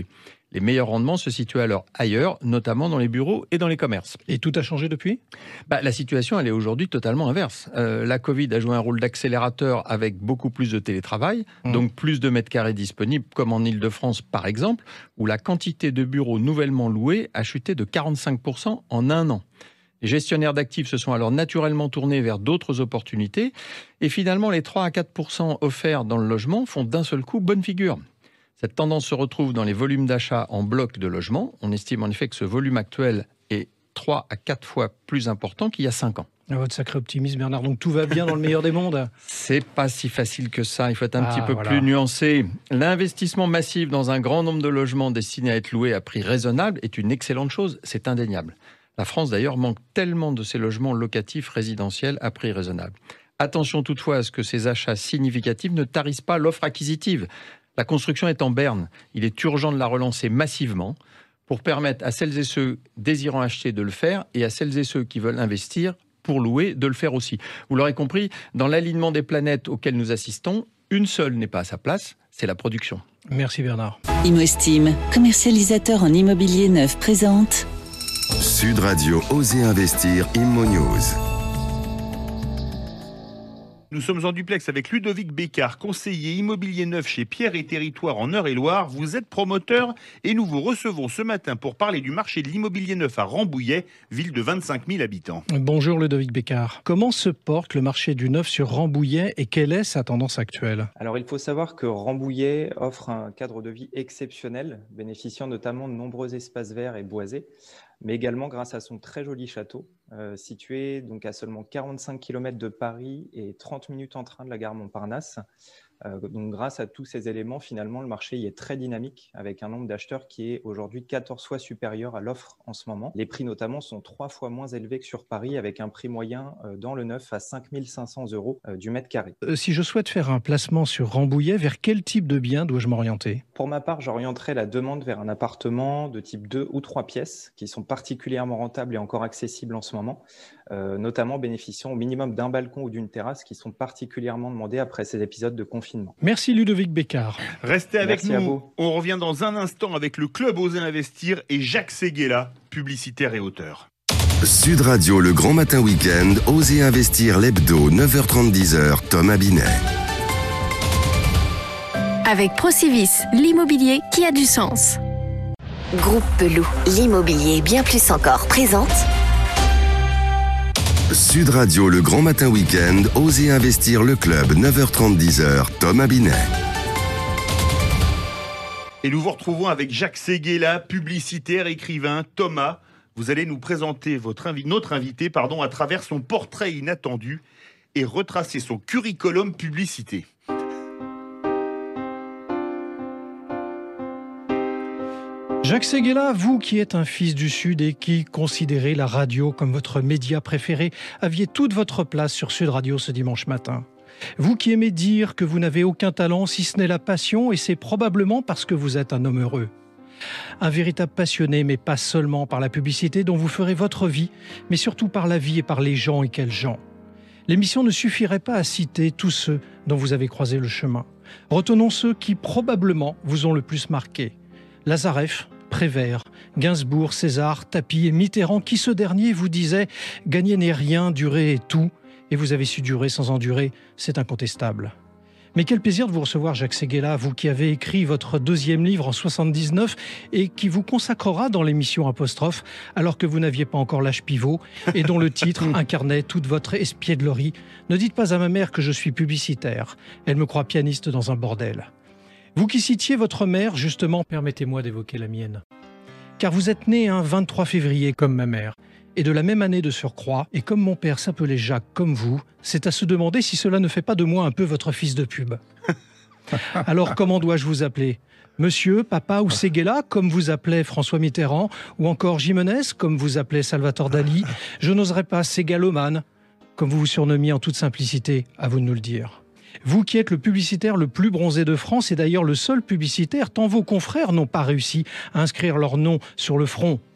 Les meilleurs rendements se situent alors ailleurs, notamment dans les bureaux et dans les commerces. Et tout a changé depuis ? La situation, elle est aujourd'hui totalement inverse. La Covid a joué un rôle d'accélérateur avec beaucoup plus de télétravail, donc plus de mètres carrés disponibles, comme en Ile-de-France par exemple, où la quantité de bureaux nouvellement loués a chuté de 45% en un an. Les gestionnaires d'actifs se sont alors naturellement tournés vers d'autres opportunités et finalement les 3 à 4% offerts dans le logement font d'un seul coup bonne figure. Cette tendance se retrouve dans les volumes d'achat en bloc de logements. On estime en effet que ce volume actuel est 3 à 4 fois plus important qu'il y a 5 ans. Votre sacré optimisme, Bernard. Donc tout va bien dans le meilleur des mondes ? C'est pas si facile que ça. Il faut être un petit peu plus nuancé. L'investissement massif dans un grand nombre de logements destinés à être loués à prix raisonnable est une excellente chose. C'est indéniable. La France, d'ailleurs, manque tellement de ces logements locatifs résidentiels à prix raisonnable. Attention toutefois à ce que ces achats significatifs ne tarissent pas l'offre acquisitive. La construction est en berne. Il est urgent de la relancer massivement pour permettre à celles et ceux désirant acheter de le faire et à celles et ceux qui veulent investir pour louer de le faire aussi. Vous l'aurez compris, dans l'alignement des planètes auquel nous assistons, une seule n'est pas à sa place, c'est la production. Merci Bernard. ImoEstime, commercialisateur en immobilier neuf, présente Sud Radio Osez Investir Immo News. Nous sommes en duplex avec Ludovic Bécard, conseiller immobilier neuf chez Pierre et Territoire en Eure-et-Loire. Vous êtes promoteur et nous vous recevons ce matin pour parler du marché de l'immobilier neuf à Rambouillet, ville de 25 000 habitants. Bonjour Ludovic Bécard. Comment se porte le marché du neuf sur Rambouillet et quelle est sa tendance actuelle ? Alors il faut savoir que Rambouillet offre un cadre de vie exceptionnel, bénéficiant notamment de nombreux espaces verts et boisés, mais également grâce à son très joli château, situé donc à seulement 45 km de Paris et 30 minutes en train de la gare Montparnasse. Donc grâce à tous ces éléments, finalement, le marché y est très dynamique, avec un nombre d'acheteurs qui est aujourd'hui 14 fois supérieur à l'offre en ce moment. Les prix notamment sont 3 fois moins élevés que sur Paris, avec un prix moyen dans le neuf à 5 500 € du mètre carré. Si je souhaite faire un placement sur Rambouillet, vers quel type de bien dois-je m'orienter ? Pour ma part, j'orienterai la demande vers un appartement de type 2 ou 3 pièces, qui sont particulièrement rentables et encore accessibles en ce moment, notamment bénéficiant au minimum d'un balcon ou d'une terrasse, qui sont particulièrement demandés après ces épisodes de confinement. Merci Ludovic Bécard. Restez avec Merci à nous. vous. On revient dans un instant avec le Club Osez Investir et Jacques Séguéla, publicitaire et auteur. Sud Radio, le grand matin week-end, Osez Investir l'hebdo, 9h30, 10h, Thomas Binet. Avec Procivis, l'immobilier qui a du sens. Groupe Pelou, l'immobilier bien plus encore, présente Sud Radio, le grand matin week-end, Osez Investir le club, 9h30, 10h, Thomas Binet. Et nous vous retrouvons avec Jacques Séguéla, publicitaire, écrivain. Thomas, vous allez nous présenter notre invité à travers son portrait inattendu et retracer son curriculum publicité. Jacques Séguéla, vous qui êtes un fils du Sud et qui considérez la radio comme votre média préféré, aviez toute votre place sur Sud Radio ce dimanche matin. Vous qui aimez dire que vous n'avez aucun talent si ce n'est la passion, et c'est probablement parce que vous êtes un homme heureux. Un véritable passionné, mais pas seulement par la publicité dont vous ferez votre vie, mais surtout par la vie et par les gens, et quels gens. L'émission ne suffirait pas à citer tous ceux dont vous avez croisé le chemin. Retenons ceux qui probablement vous ont le plus marqué. Lazareff, Prévert, Gainsbourg, César, Tapie et Mitterrand, qui ce dernier vous disait « Gagner n'est rien, durer est tout », et vous avez su durer sans endurer, c'est incontestable. Mais quel plaisir de vous recevoir, Jacques Séguéla, vous qui avez écrit votre deuxième livre en 79 et qui vous consacrera dans l'émission Apostrophe, alors que vous n'aviez pas encore l'âge pivot, et dont le titre incarnait toute votre espièglerie. Ne dites pas à ma mère que je suis publicitaire, elle me croit pianiste dans un bordel. Vous qui citiez votre mère, justement, permettez-moi d'évoquer la mienne. Car vous êtes né un 23 février comme ma mère, et de la même année de surcroît, et comme mon père s'appelait Jacques comme vous, c'est à se demander si cela ne fait pas de moi un peu votre fils de pub. Alors comment dois-je vous appeler ? Monsieur, papa ou Séguéla, comme vous appelait François Mitterrand, ou encore Jimenez, comme vous appelait Salvatore Dali. Je n'oserais pas Ségalomane, comme vous vous surnommiez en toute simplicité, à vous de nous le dire. Vous qui êtes le publicitaire le plus bronzé de France et d'ailleurs le seul publicitaire, tant vos confrères n'ont pas réussi à inscrire leur nom sur le front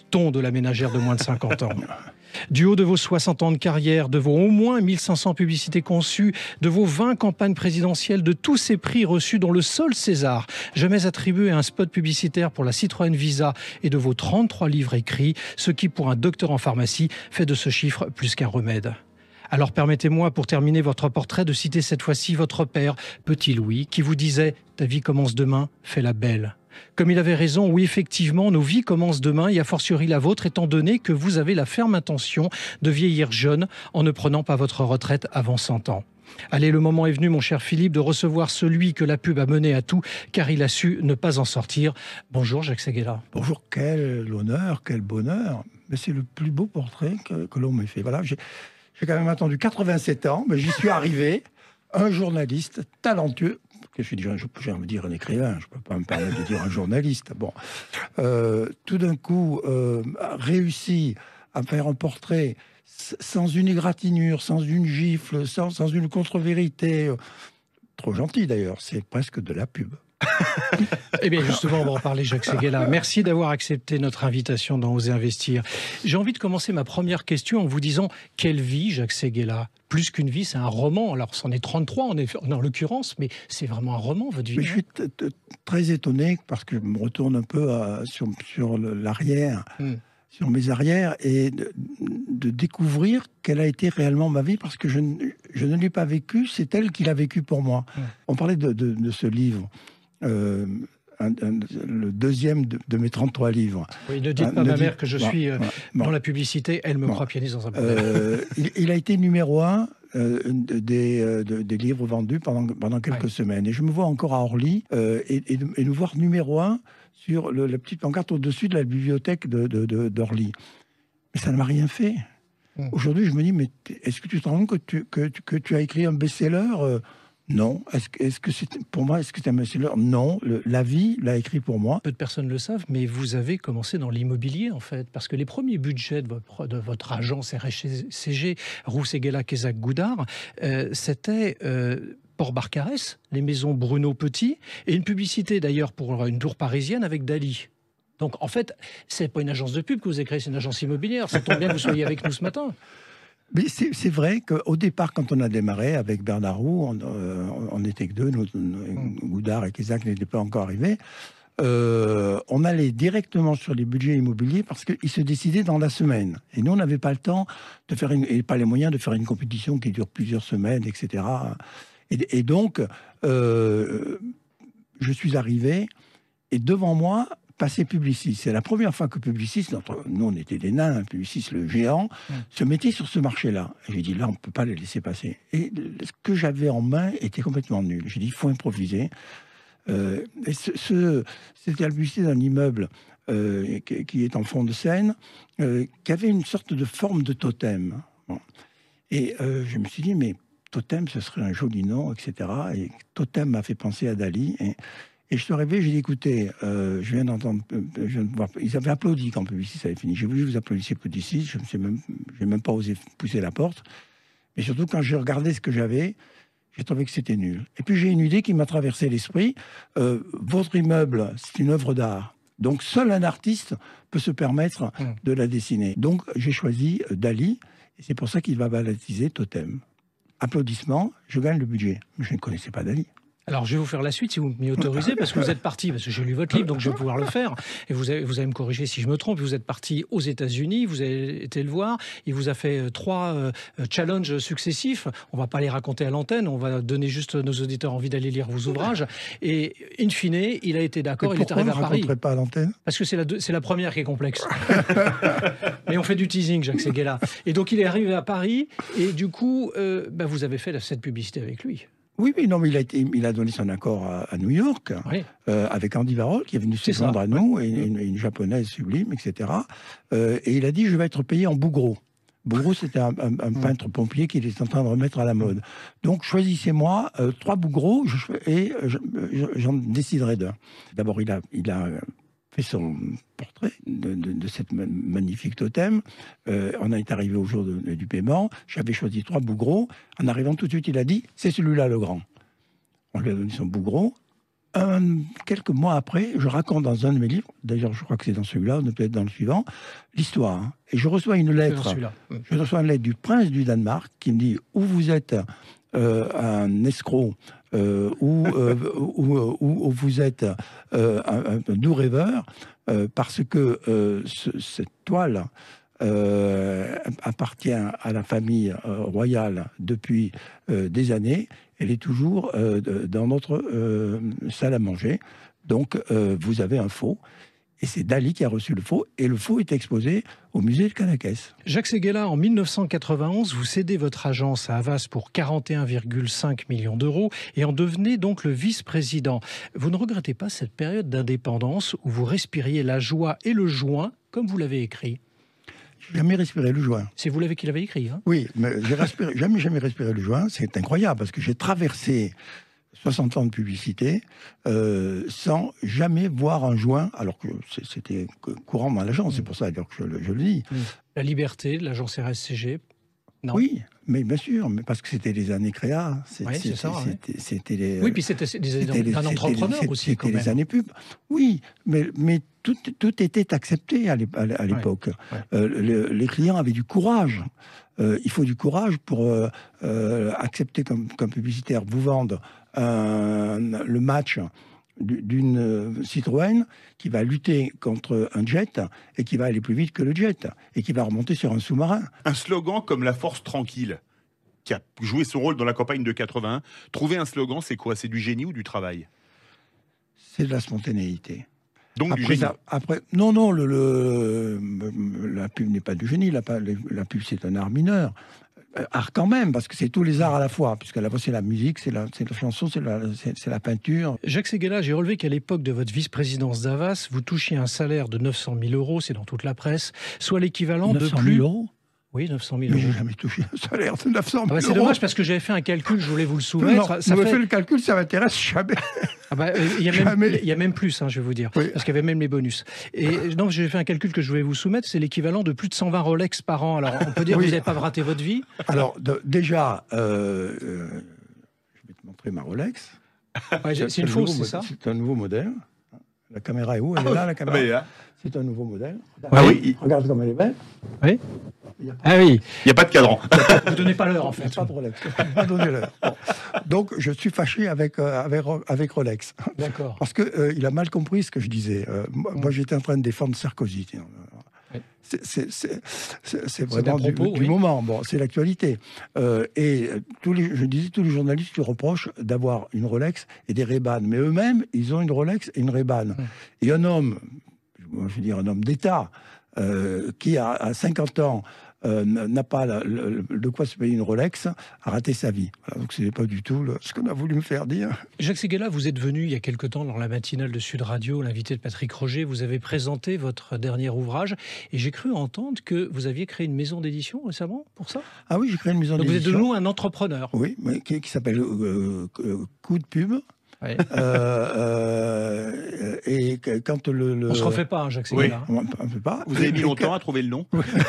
ton de la ménagère de moins de 50 ans. Du haut de vos 60 ans de carrière, de vos au moins 1500 publicités conçues, de vos 20 campagnes présidentielles, de tous ces prix reçus dont le seul César jamais attribué à un spot publicitaire pour la Citroën Visa et de vos 33 livres écrits, ce qui pour un docteur en pharmacie fait de ce chiffre plus qu'un remède. Alors permettez-moi, pour terminer votre portrait, de citer cette fois-ci votre père, Petit Louis, qui vous disait « Ta vie commence demain, fais-la belle ». Comme il avait raison, oui, effectivement, nos vies commencent demain, et a fortiori la vôtre, étant donné que vous avez la ferme intention de vieillir jeune en ne prenant pas votre retraite avant 100 ans. Allez, le moment est venu, mon cher Philippe, de recevoir celui que la pub a mené à tout, car il a su ne pas en sortir. Bonjour, Jacques Séguéla. Bonjour, quel honneur, quel bonheur. Mais c'est le plus beau portrait que l'on m'ait fait. Voilà, j'ai quand même attendu 87 ans, mais j'y suis arrivé. Un journaliste talentueux, que j'ai envie de dire un écrivain, je ne peux pas me permettre de dire un journaliste. Bon, tout d'un coup, a réussi à faire un portrait sans une égratignure, sans une gifle, sans une contre-vérité. Trop gentil d'ailleurs, c'est presque de la pub. Eh bien justement, on va en parler, Jacques Séguéla. Merci d'avoir accepté notre invitation dans Oser Investir. J'ai envie de commencer ma première question en vous disant, quelle vie, Jacques Séguéla? Plus qu'une vie, c'est un roman. Alors, c'en est 33 en l'occurrence, mais c'est vraiment un roman, votre vie. Mais je suis très étonné parce que je me retourne un peu sur l'arrière, sur mes arrières, et de découvrir quelle a été réellement ma vie, parce que je ne l'ai pas vécu, c'est elle qui l'a vécu pour moi. On parlait de ce livre. Le deuxième de mes 33 livres. Oui, ne dites pas ma mère que je suis dans la publicité, elle me croit pianiste dans un bordel. Il a été numéro 1 des livres vendus pendant quelques semaines. Et je me vois encore à Orly et nous voir numéro 1 sur la petite pancarte au-dessus de la bibliothèque d'Orly. Mais ça ne m'a rien fait. Aujourd'hui, je me dis, mais est-ce que tu te rends compte que tu as écrit un best-seller Non. Est-ce que c'est pour moi, est-ce que c'est un best-seller? Non. La vie l'a écrit pour moi. Peu de personnes le savent, mais vous avez commencé dans l'immobilier, en fait, parce que les premiers budgets de votre agence RSCG, Roux-Séguéla, Kézak, Goudard, c'était Port Barcarès, les maisons Bruno Petit, et une publicité d'ailleurs pour une tour parisienne avec Dali. Donc en fait, c'est pas une agence de pub que vous avez créée, c'est une agence immobilière. Ça tombe bien que vous soyez avec nous ce matin. Mais c'est vrai qu'au départ, quand on a démarré avec Bernard Roux, on n'était que deux, Goudard et Kézak n'étaient pas encore arrivés. On allait directement sur les budgets immobiliers parce qu'ils se décidaient dans la semaine. Et nous, on n'avait pas le temps de faire et pas les moyens de faire une compétition qui dure plusieurs semaines, etc. Et donc, je suis arrivé et devant moi passait Publicis. C'est la première fois que Publicis, nous on était des nains, Publicis le géant, se mettait sur ce marché-là. J'ai dit là, on ne peut pas les laisser passer. Et ce que j'avais en main était complètement nul. J'ai dit, il faut improviser. C'était la publicité d'un immeuble qui est en fond de Seine, qui avait une sorte de forme de totem. Bon. Et je me suis dit, mais totem, ce serait un joli nom, etc. Et totem m'a fait penser à Dali. Et je suis arrivé, j'ai dit, écoutez, je viens d'entendre, ils avaient applaudi quand Publicis avait fini. J'ai voulu vous applaudir Publicis, je n'ai même pas osé pousser la porte. Mais surtout, quand j'ai regardé ce que j'avais, j'ai trouvé que c'était nul. Et puis j'ai une idée qui m'a traversé l'esprit. Votre immeuble, c'est une œuvre d'art. Donc seul un artiste peut se permettre de la dessiner. Donc j'ai choisi Dali, et c'est pour ça qu'il va baptiser Totem. Applaudissements, je gagne le budget. Je ne connaissais pas Dali. Alors, je vais vous faire la suite, si vous m'y autorisez, parce que vous êtes parti, parce que j'ai lu votre livre, donc je vais pouvoir le faire. Et vous allez me corriger si je me trompe. Vous êtes parti aux États-Unis, vous avez été le voir. Il vous a fait 3 challenges successifs. On ne va pas les raconter à l'antenne, on va donner juste à nos auditeurs envie d'aller lire vos ouvrages. Et in fine, il a été d'accord, il est arrivé à Paris. Pourquoi ne raconterait pas à l'antenne? Parce que c'est la première qui est complexe. Mais on fait du teasing, Jacques Séguéla. Et donc, il est arrivé à Paris, et du coup, vous avez fait cette publicité avec lui. Oui, mais non, mais il a donné son accord à New York, oui. Avec Andy Warhol, qui est venu se joindre à nous, et une japonaise sublime, etc. Et il a dit, je vais être payé en bougreau. Bougreau, c'était un peintre pompier qu'il est en train de remettre à la mode. Donc, choisissez-moi 3 bougreaux, et j'en déciderai d'un. D'abord, il a fait son portrait de cette magnifique totem. On est arrivé au jour du paiement. J'avais choisi 3 bougreaux. En arrivant tout de suite, il a dit, c'est celui-là le grand. On lui a donné son bougreau. quelques mois après, je raconte dans un de mes livres, d'ailleurs je crois que c'est dans celui-là, peut-être dans le suivant, l'histoire. Hein. Et je reçois une lettre. Je reçois une lettre du prince du Danemark qui me dit où vous êtes un escroc ou vous êtes un doux rêveur parce que cette toile appartient à la famille royale depuis des années. Elle est toujours dans notre salle à manger. Donc, vous avez un faux. Et c'est Dali qui a reçu le faux. Et le faux est exposé au musée de Cadaqués. Jacques Séguéla, en 1991, vous cédez votre agence à Havas pour 41,5 millions d'euros et en devenez donc le vice-président. Vous ne regrettez pas cette période d'indépendance où vous respiriez la joie et le joint, comme vous l'avez écrit? J'ai jamais respiré le joint. C'est vous qui l'avez écrit, hein? Oui, mais j'ai jamais respiré le joint. C'est incroyable parce que j'ai traversé 60 ans de publicité sans jamais voir un joint, alors que c'était courant dans l'agence. C'est pour ça d'ailleurs que je le dis. La liberté, l'agence RSCG. Non. Oui, mais bien sûr, mais parce que c'était les années créa. C'est ça. C'était les. Oui, puis c'était un entrepreneur aussi. C'était les années pub. Oui, mais tout était accepté à l'époque. Les clients avaient du courage. Il faut du courage pour accepter comme publicitaire vous vendre le match d'une Citroën qui va lutter contre un jet et qui va aller plus vite que le jet et qui va remonter sur un sous-marin. Un slogan comme la force tranquille qui a joué son rôle dans la campagne de 81. Trouver un slogan, c'est quoi? C'est du génie ou du travail? C'est de la spontanéité. Donc après, du génie. Non, la pub n'est pas du génie. La pub, c'est un art mineur. Art quand même, parce que c'est tous les arts à la fois, puisque à la fois c'est la musique, c'est la chanson, c'est la peinture. Jacques Séguéla, j'ai relevé qu'à l'époque de votre vice-présidence d'Havas, vous touchiez un salaire de 900 000 euros, c'est dans toute la presse, soit l'équivalent de plus... 900 000 euros ? Oui, 900 000 euros. Mais j'ai jamais touché un salaire de 900 000 euros. C'est dommage parce que j'avais fait un calcul, je voulais vous le soumettre. Non, vous avez fait le calcul, ça m'intéresse jamais. Il y a même plus, je vais vous dire, parce qu'il y avait même les bonus. Et donc j'ai fait un calcul que je voulais vous soumettre, c'est l'équivalent de plus de 120 Rolex par an. Alors on peut dire que vous n'avez pas raté votre vie. Alors déjà, je vais te montrer ma Rolex. C'est une fausse, c'est ça? C'est un nouveau modèle. La caméra est où? Elle est là, la caméra. C'est un nouveau modèle. Regarde comme elle est belle. Oui. Il n'y a pas de cadran. Vous ne donnez pas l'heure, en fait. Pas de Rolex. Je ne peux pas donner l'heure. Bon. Donc, je suis fâché avec Rolex. D'accord. Parce qu'il a mal compris ce que je disais. Moi, j'étais en train de défendre Sarkozy. C'est vraiment du moment. Bon, c'est l'actualité. Et je disais, tous les journalistes lui reprochent d'avoir une Rolex et des Ray-Ban. Mais eux-mêmes, ils ont une Rolex et une Ray-Ban. Et un homme, je veux dire un homme d'État, qui à 50 ans n'a pas de quoi se payer une Rolex, a raté sa vie. Voilà, donc ce n'est pas du tout ce qu'on a voulu me faire dire. Jacques Séguéla, vous êtes venu il y a quelque temps dans la matinale de Sud Radio, l'invité de Patrick Roger, vous avez présenté votre dernier ouvrage et j'ai cru entendre que vous aviez créé une maison d'édition récemment pour ça? Ah oui, j'ai créé une maison d'édition. Donc vous êtes de nous un entrepreneur. Oui, mais qui s'appelle Coup de pub. Oui. Et quand on se refait pas, Jacques Séguéla. Oui, on ne peut pas. Vous avez mis longtemps à trouver le nom.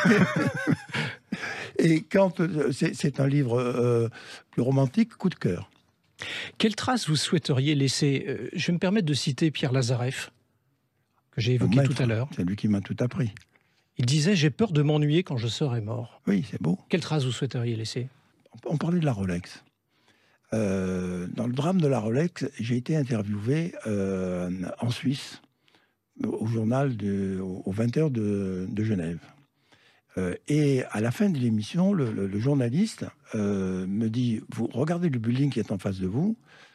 Et quand c'est un livre plus romantique, coup de cœur. Quelle trace vous souhaiteriez laisser? Je vais me permettre de citer Pierre Lazareff, que j'ai évoqué tout à l'heure. C'est lui qui m'a tout appris. Il disait « J'ai peur de m'ennuyer quand je serai mort ». Oui, c'est beau. Quelle trace vous souhaiteriez laisser? On parlait de la Rolex. Dans le drame de la Rolex, j'ai été interviewé en Suisse, au journal aux 20h de Genève. Et à la fin de l'émission, le journaliste me dit, vous regardez le building qui est en face de vous,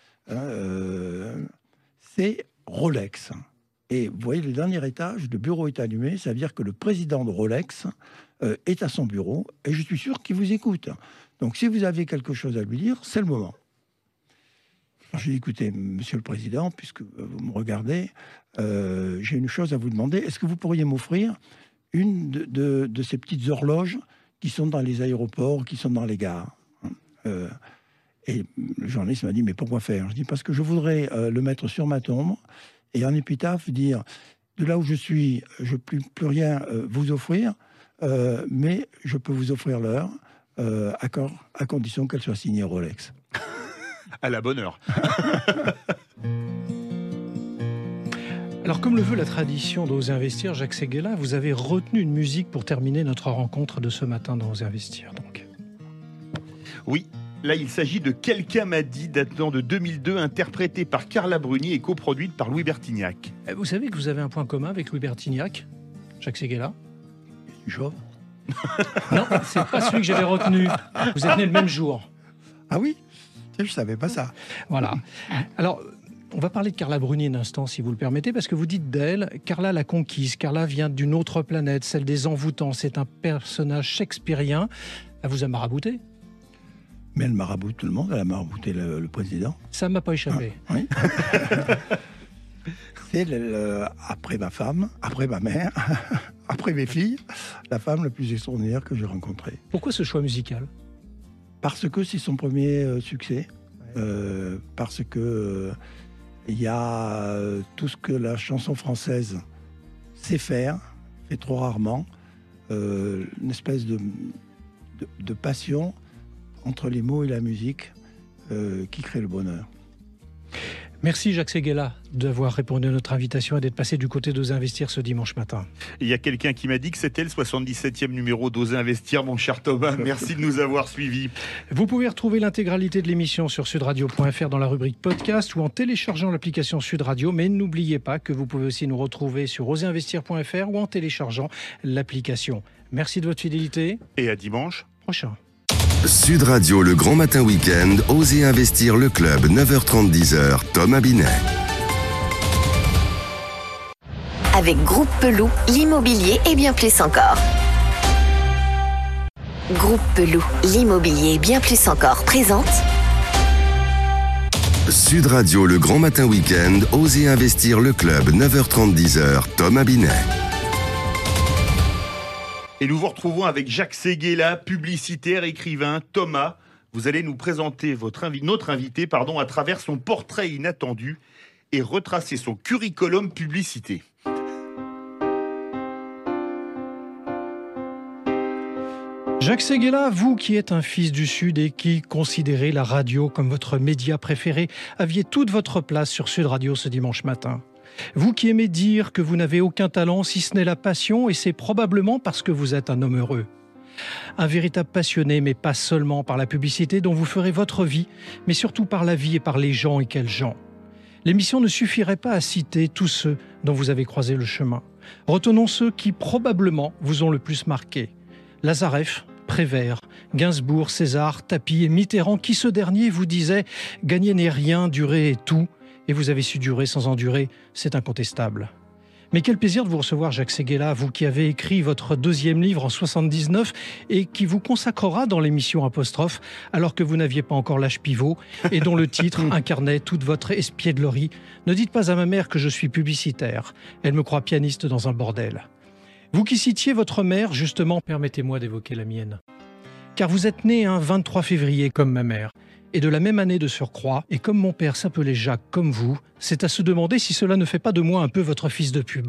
c'est Rolex. Et vous voyez, le dernier étage, le bureau est allumé, ça veut dire que le président de Rolex est à son bureau, et je suis sûr qu'il vous écoute. Donc si vous avez quelque chose à lui dire, c'est le moment. J'ai dit, écoutez, monsieur le président, puisque vous me regardez, j'ai une chose à vous demander. Est-ce que vous pourriez m'offrir une de ces petites horloges qui sont dans les aéroports, qui sont dans les gares? Et le journaliste m'a dit, mais pourquoi faire? Je dis, parce que je voudrais le mettre sur ma tombe et en épitaphe dire, de là où je suis, je ne peux plus rien vous offrir, mais je peux vous offrir l'heure, à condition qu'elle soit signée Rolex. À la bonne heure. Alors, comme le veut la tradition d'Oser Investir, Jacques Séguéla, vous avez retenu une musique pour terminer notre rencontre de ce matin dans Oser Investir. Donc. Oui, là il s'agit de Quelqu'un m'a dit, datant de 2002, interprété par Carla Bruni et coproduite par Louis Bertignac. Vous savez que vous avez un point commun avec Louis Bertignac, Jacques Séguéla? Chauve. Non, c'est pas celui que j'avais retenu. Vous êtes né le même jour. Ah oui? Je ne savais pas ça. Voilà. Alors, on va parler de Carla Bruni un instant, si vous le permettez, parce que vous dites d'elle, Carla l'a conquise. Carla vient d'une autre planète, celle des envoûtants. C'est un personnage shakespearien. Elle vous a marabouté? Mais elle maraboute tout le monde. Elle a marabouté le président. Ça ne m'a pas échappé. Ah, oui. C'est après ma femme, après ma mère, après mes filles, la femme la plus extraordinaire que j'ai rencontrée. Pourquoi ce choix musical? Parce que c'est son premier succès. Parce que il y a tout ce que la chanson française sait faire, fait trop rarement, une espèce de passion entre les mots et la musique qui crée le bonheur. Merci Jacques Séguéla d'avoir répondu à notre invitation et d'être passé du côté d'Oser Investir ce dimanche matin. Il y a quelqu'un qui m'a dit que c'était le 77e numéro d'Oser Investir, mon cher Thomas. Merci de nous avoir suivis. Vous pouvez retrouver l'intégralité de l'émission sur sudradio.fr dans la rubrique podcast ou en téléchargeant l'application Sud Radio. Mais n'oubliez pas que vous pouvez aussi nous retrouver sur oserinvestir.fr ou en téléchargeant l'application. Merci de votre fidélité. Et à dimanche prochain. Sud Radio, le grand matin week-end, Osez investir le club, 9h30, 10h, Thomas Binet. Avec Groupe Pelou, l'immobilier et bien plus encore. Groupe Pelou, l'immobilier bien plus encore présente. Sud Radio, le grand matin week-end, Osez investir le club, 9h30, 10h, Thomas Binet. Et nous vous retrouvons avec Jacques Séguéla, publicitaire, écrivain. Thomas, vous allez nous présenter notre invité à travers son portrait inattendu et retracer son curriculum publicité. Jacques Séguéla, vous qui êtes un fils du Sud et qui considérez la radio comme votre média préféré, aviez toute votre place sur Sud Radio ce dimanche matin. Vous qui aimez dire que vous n'avez aucun talent si ce n'est la passion, et c'est probablement parce que vous êtes un homme heureux. Un véritable passionné, mais pas seulement par la publicité dont vous ferez votre vie, mais surtout par la vie et par les gens, et quels gens. L'émission ne suffirait pas à citer tous ceux dont vous avez croisé le chemin. Retenons ceux qui probablement vous ont le plus marqué. Lazareff, Prévert, Gainsbourg, César, Tapie et Mitterrand, qui ce dernier vous disait « Gagner n'est rien, durer est tout ». Et vous avez su durer sans endurer, c'est incontestable. Mais quel plaisir de vous recevoir, Jacques Séguéla, vous qui avez écrit votre deuxième livre en 79 et qui vous consacrera dans l'émission Apostrophe, alors que vous n'aviez pas encore l'âge pivot, et dont le titre incarnait toute votre espièglerie. Ne dites pas à ma mère que je suis publicitaire. Elle me croit pianiste dans un bordel. Vous qui citiez votre mère, justement, permettez-moi d'évoquer la mienne. Car vous êtes né un 23 février comme ma mère. Et de la même année de surcroît, et comme mon père s'appelait Jacques comme vous, c'est à se demander si cela ne fait pas de moi un peu votre fils de pub.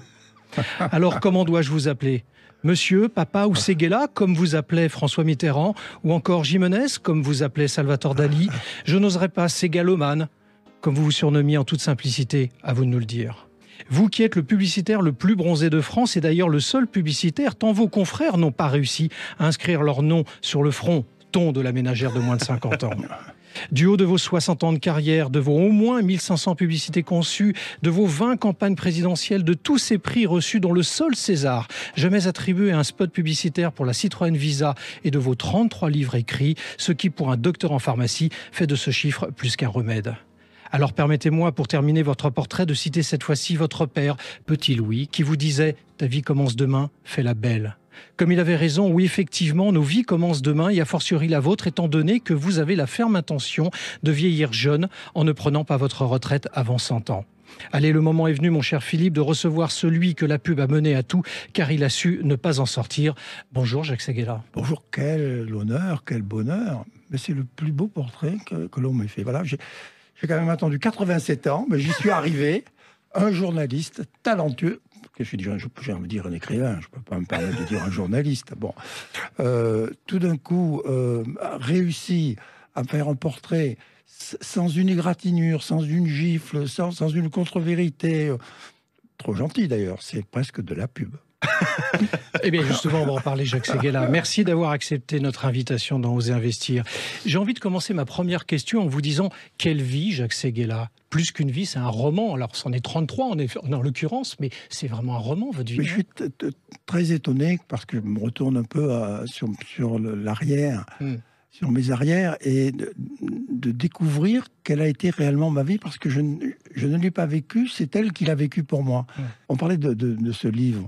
Alors comment dois-je vous appeler? Monsieur, papa ou Séguéla, comme vous appelait François Mitterrand, ou encore Jimenez, comme vous appelait Salvatore Dali? Je n'oserais pas Ségalomane, comme vous vous surnommiez en toute simplicité, à vous de nous le dire. Vous qui êtes le publicitaire le plus bronzé de France, et d'ailleurs le seul publicitaire, tant vos confrères n'ont pas réussi à inscrire leur nom sur le front de la ménagère de moins de 50 ans. Du haut de vos 60 ans de carrière, de vos au moins 1500 publicités conçues, de vos 20 campagnes présidentielles, de tous ces prix reçus dont le seul César jamais attribué à un spot publicitaire pour la Citroën Visa, et de vos 33 livres écrits, ce qui pour un docteur en pharmacie fait de ce chiffre plus qu'un remède. Alors permettez-moi, pour terminer votre portrait, de citer cette fois-ci votre père, Petit Louis, qui vous disait « Ta vie commence demain, fais-la belle ». Comme il avait raison, oui, effectivement, nos vies commencent demain, et a fortiori la vôtre, étant donné que vous avez la ferme intention de vieillir jeune en ne prenant pas votre retraite avant 100 ans. Allez, le moment est venu, mon cher Philippe, de recevoir celui que la pub a mené à tout, car il a su ne pas en sortir. Bonjour, Jacques Séguéla. Bonjour, quel honneur, quel bonheur. Mais c'est le plus beau portrait que l'on m'ait fait. Voilà, j'ai quand même attendu 87 ans, mais j'y suis arrivé. Un journaliste talentueux. J'ai envie de dire un écrivain, je ne peux pas me permettre de dire un journaliste. Bon, tout d'un coup, réussi à faire un portrait sans une égratignure, sans une gifle, sans une contre-vérité, trop gentil d'ailleurs, c'est presque de la pub. Eh bien justement, on va en parler, Jacques Séguéla. Merci d'avoir accepté notre invitation dans Oser Investir. J'ai envie de commencer ma première question en vous disant, quelle vie, Jacques Séguéla? Plus qu'une vie, c'est un roman. Alors, c'en est 33 en l'occurrence, mais c'est vraiment un roman, votre vie. Mais je suis très étonné parce que je me retourne un peu sur l'arrière, sur mes arrières, et de découvrir quelle a été réellement ma vie, parce que je ne l'ai pas vécu, c'est elle qui l'a vécu pour moi. On parlait de ce livre.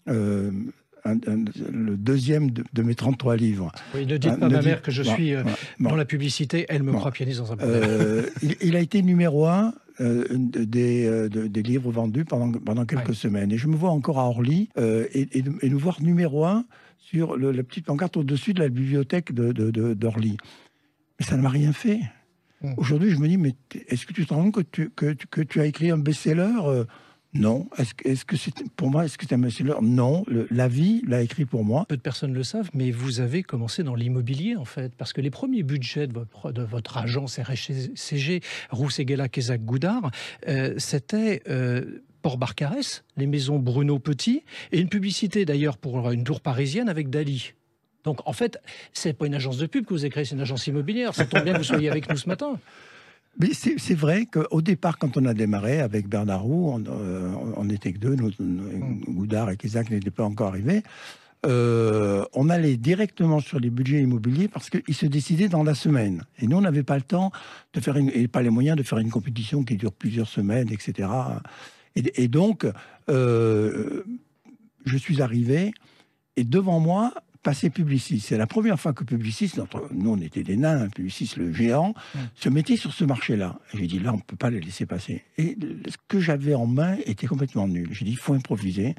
Le deuxième de mes 33 livres. Oui, ne dites pas ma mère que je suis dans la publicité, elle me croit pianiste dans un bordel. Il a été numéro 1 des livres vendus pendant quelques semaines. Et je me vois encore à Orly et nous voir numéro 1 sur la petite pancarte au-dessus de la bibliothèque d'Orly. Mais ça ne m'a rien fait. Aujourd'hui, je me dis, mais est-ce que tu te rends compte que tu as écrit un best-seller Non. Est-ce que pour moi, est-ce que c'est un best-seller? Non. La vie l'a écrit pour moi. Peu de personnes le savent, mais vous avez commencé dans l'immobilier, en fait, parce que les premiers budgets de votre agence RSCG, Roux Séguéla Kézak Goudard, c'était Port Barcarès, les maisons Bruno Petit, et une publicité d'ailleurs pour une tour parisienne avec Dali. Donc, en fait, c'est pas une agence de pub que vous avez créée, c'est une agence immobilière. Ça tombe bien que vous soyez avec nous ce matin. Mais c'est vrai qu'au départ, quand on a démarré avec Bernard Roux, on n'était que deux, Goudard et Kézak n'étaient pas encore arrivés, on allait directement sur les budgets immobiliers parce qu'ils se décidaient dans la semaine. Et nous, on n'avait pas le temps de faire et pas les moyens de faire une compétition qui dure plusieurs semaines, etc. Et donc, je suis arrivé, et devant moi, passé Publicis. C'est la première fois que Publicis, nous on était des nains, Publicis le géant, se mettait sur ce marché-là. J'ai dit, là on ne peut pas les laisser passer. Et ce que j'avais en main était complètement nul. J'ai dit, il faut improviser.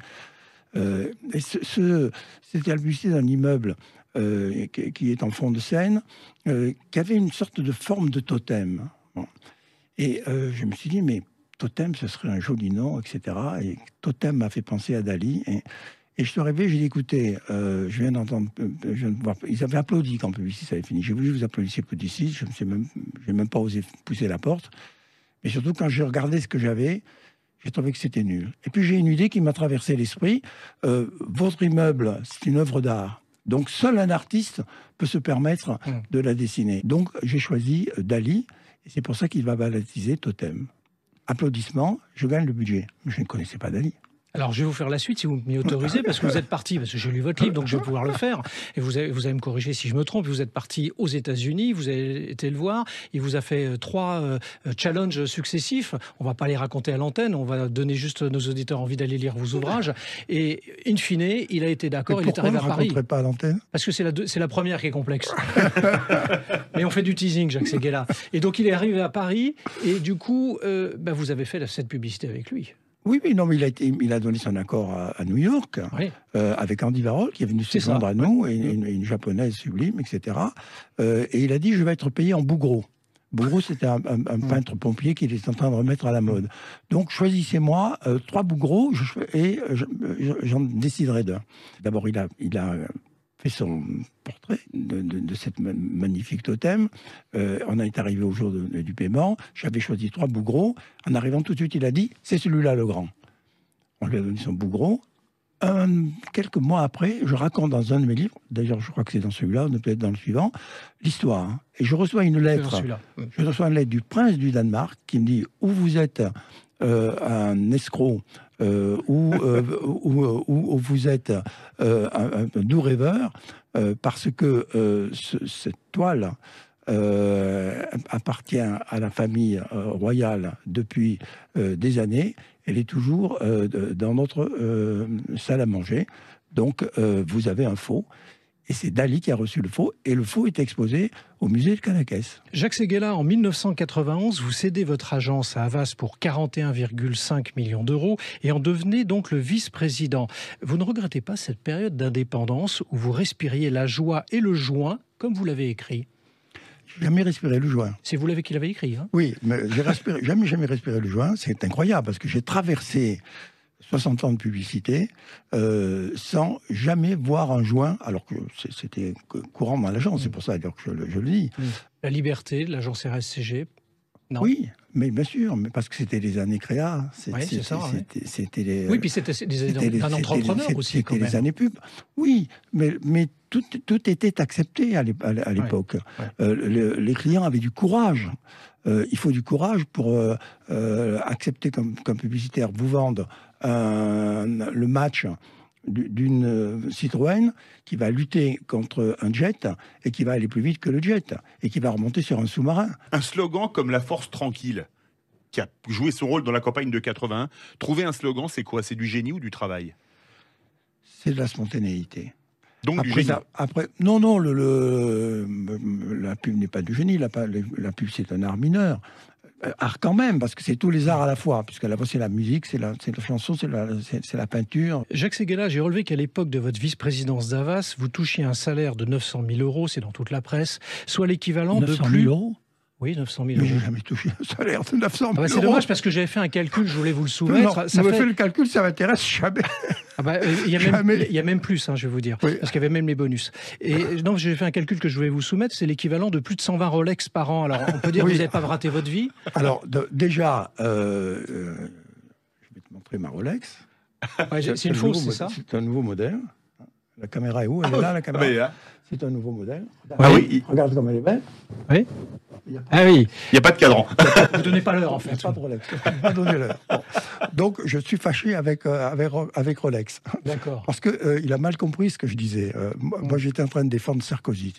C'était la publicité d'un immeuble qui est en fond de Seine, qui avait une sorte de forme de totem. Bon. Et je me suis dit, mais totem, ce serait un joli nom, etc. Et totem m'a fait penser à Dali. Et je suis arrivé, j'ai dit, écoutez, je viens d'entendre, ils avaient applaudi quand Publicis avait fini. J'ai voulu vous applaudir Publicis, je n'ai même pas osé pousser la porte. Mais surtout, quand j'ai regardé ce que j'avais, j'ai trouvé que c'était nul. Et puis j'ai une idée qui m'a traversé l'esprit. Votre immeuble, c'est une œuvre d'art. Donc seul un artiste peut se permettre de la dessiner. Donc j'ai choisi Dali, et c'est pour ça qu'il va baptiser Totem. Applaudissements, je gagne le budget. Mais je ne connaissais pas Dali. Alors, je vais vous faire la suite, si vous m'y autorisez, parce que vous êtes parti, parce que j'ai lu votre livre, donc je vais pouvoir le faire, et vous allez me corriger si je me trompe, vous êtes parti aux États-Unis, vous avez été le voir, il vous a fait 3 challenges successifs, on va pas les raconter à l'antenne, on va donner juste à nos auditeurs envie d'aller lire vos ouvrages, et in fine, il a été d'accord, il est arrivé à Paris. Pourquoi pas à l'antenne? Parce que c'est la première qui est complexe. Mais on fait du teasing, Jacques Séguéla. Et donc, il est arrivé à Paris, et du coup, vous avez fait cette publicité avec lui. Oui, non, mais il a donné son accord à New York, avec Andy Warhol, qui est venu se joindre à nous, et une japonaise sublime, etc. Et il a dit, je vais être payé en bougreau. Bougreau, c'était un peintre pompier qu'il est en train de remettre à la mode. Donc, choisissez-moi 3 bougreaux, et j'en déciderai d'un. D'abord, il a fait son portrait de cette magnifique totem. On est arrivé au jour du paiement. J'avais choisi 3 bougreaux. En arrivant tout de suite, il a dit, c'est celui-là le grand. On lui a donné son bougreau. Quelques mois après, je raconte dans un de mes livres, d'ailleurs je crois que c'est dans celui-là, ou peut-être dans le suivant, l'histoire. Et je reçois une lettre. Je reçois une lettre du prince du Danemark qui me dit, où vous êtes un escroc, ou vous êtes un doux rêveur, parce que cette toile appartient à la famille royale depuis des années. Elle est toujours dans notre salle à manger. Donc, vous avez un faux. Et c'est Dali qui a reçu le faux, et le faux est exposé au musée de Cadaqués. Jacques Séguéla, en 1991, vous cédez votre agence à Havas pour 41,5 millions d'euros et en devenez donc le vice-président. Vous ne regrettez pas cette période d'indépendance où vous respiriez la joie et le joint, comme vous l'avez écrit? J'ai jamais respiré le joint. C'est vous qui l'avez écrit, hein? Oui, mais j'ai jamais respiré le joint. C'est incroyable, parce que j'ai traversé 60 ans de publicité, sans jamais voir un joint, alors que c'était courant dans l'agence, c'est pour ça que je le dis. La liberté, l'agence RSCG. Non. Oui, mais bien sûr, mais parce que c'était les années créa. C'était les. Oui, puis c'était un entrepreneur aussi, quand même. C'était les années pub. Oui, mais tout était accepté à l'époque. Les clients avaient du courage. Il faut du courage pour accepter comme publicitaire, vous vendre le match d'une Citroën qui va lutter contre un jet et qui va aller plus vite que le jet et qui va remonter sur un sous-marin. Un slogan comme la force tranquille, qui a joué son rôle dans la campagne de 81. Trouver un slogan, c'est quoi? C'est du génie ou du travail? C'est de la spontanéité. Donc du génie. Non, la pub n'est pas du génie. La pub, c'est un art mineur. Art quand même, parce que c'est tous les arts à la fois, puisque la fois c'est la musique, c'est la chanson, c'est la peinture. Jacques Séguéla, j'ai relevé qu'à l'époque de votre vice-présidence d'Havas, vous touchiez un salaire de 900 000 €, c'est dans toute la presse, soit l'équivalent de 900 plus... 000 €. Oui, 900 000 €. Mais j'ai jamais touché un salaire de 900 000 €. C'est dommage parce que j'avais fait un calcul, je voulais vous le soumettre. Non, vous avez fait le calcul, ça m'intéresse jamais. Il y a même plus, je vais vous dire, parce qu'il y avait même les bonus. Et donc j'ai fait un calcul que je voulais vous soumettre, c'est l'équivalent de plus de 120 Rolex par an. Alors on peut dire que vous n'avez pas raté votre vie. Alors déjà, je vais te montrer ma Rolex. C'est une fausse, c'est ça? C'est un nouveau modèle. La caméra est où? Elle est là, la caméra. C'est un nouveau modèle. Oui. Regarde comme elle est belle. Oui. Il n'y a pas de cadran. Vous ne donnez pas l'heure, en fait. Il n'y a pas de Rolex. Je ne pas donner l'heure. Bon. Donc, je suis fâché avec Rolex. D'accord. Parce qu'il a mal compris ce que je disais. Moi, j'étais en train de défendre Sarkozy.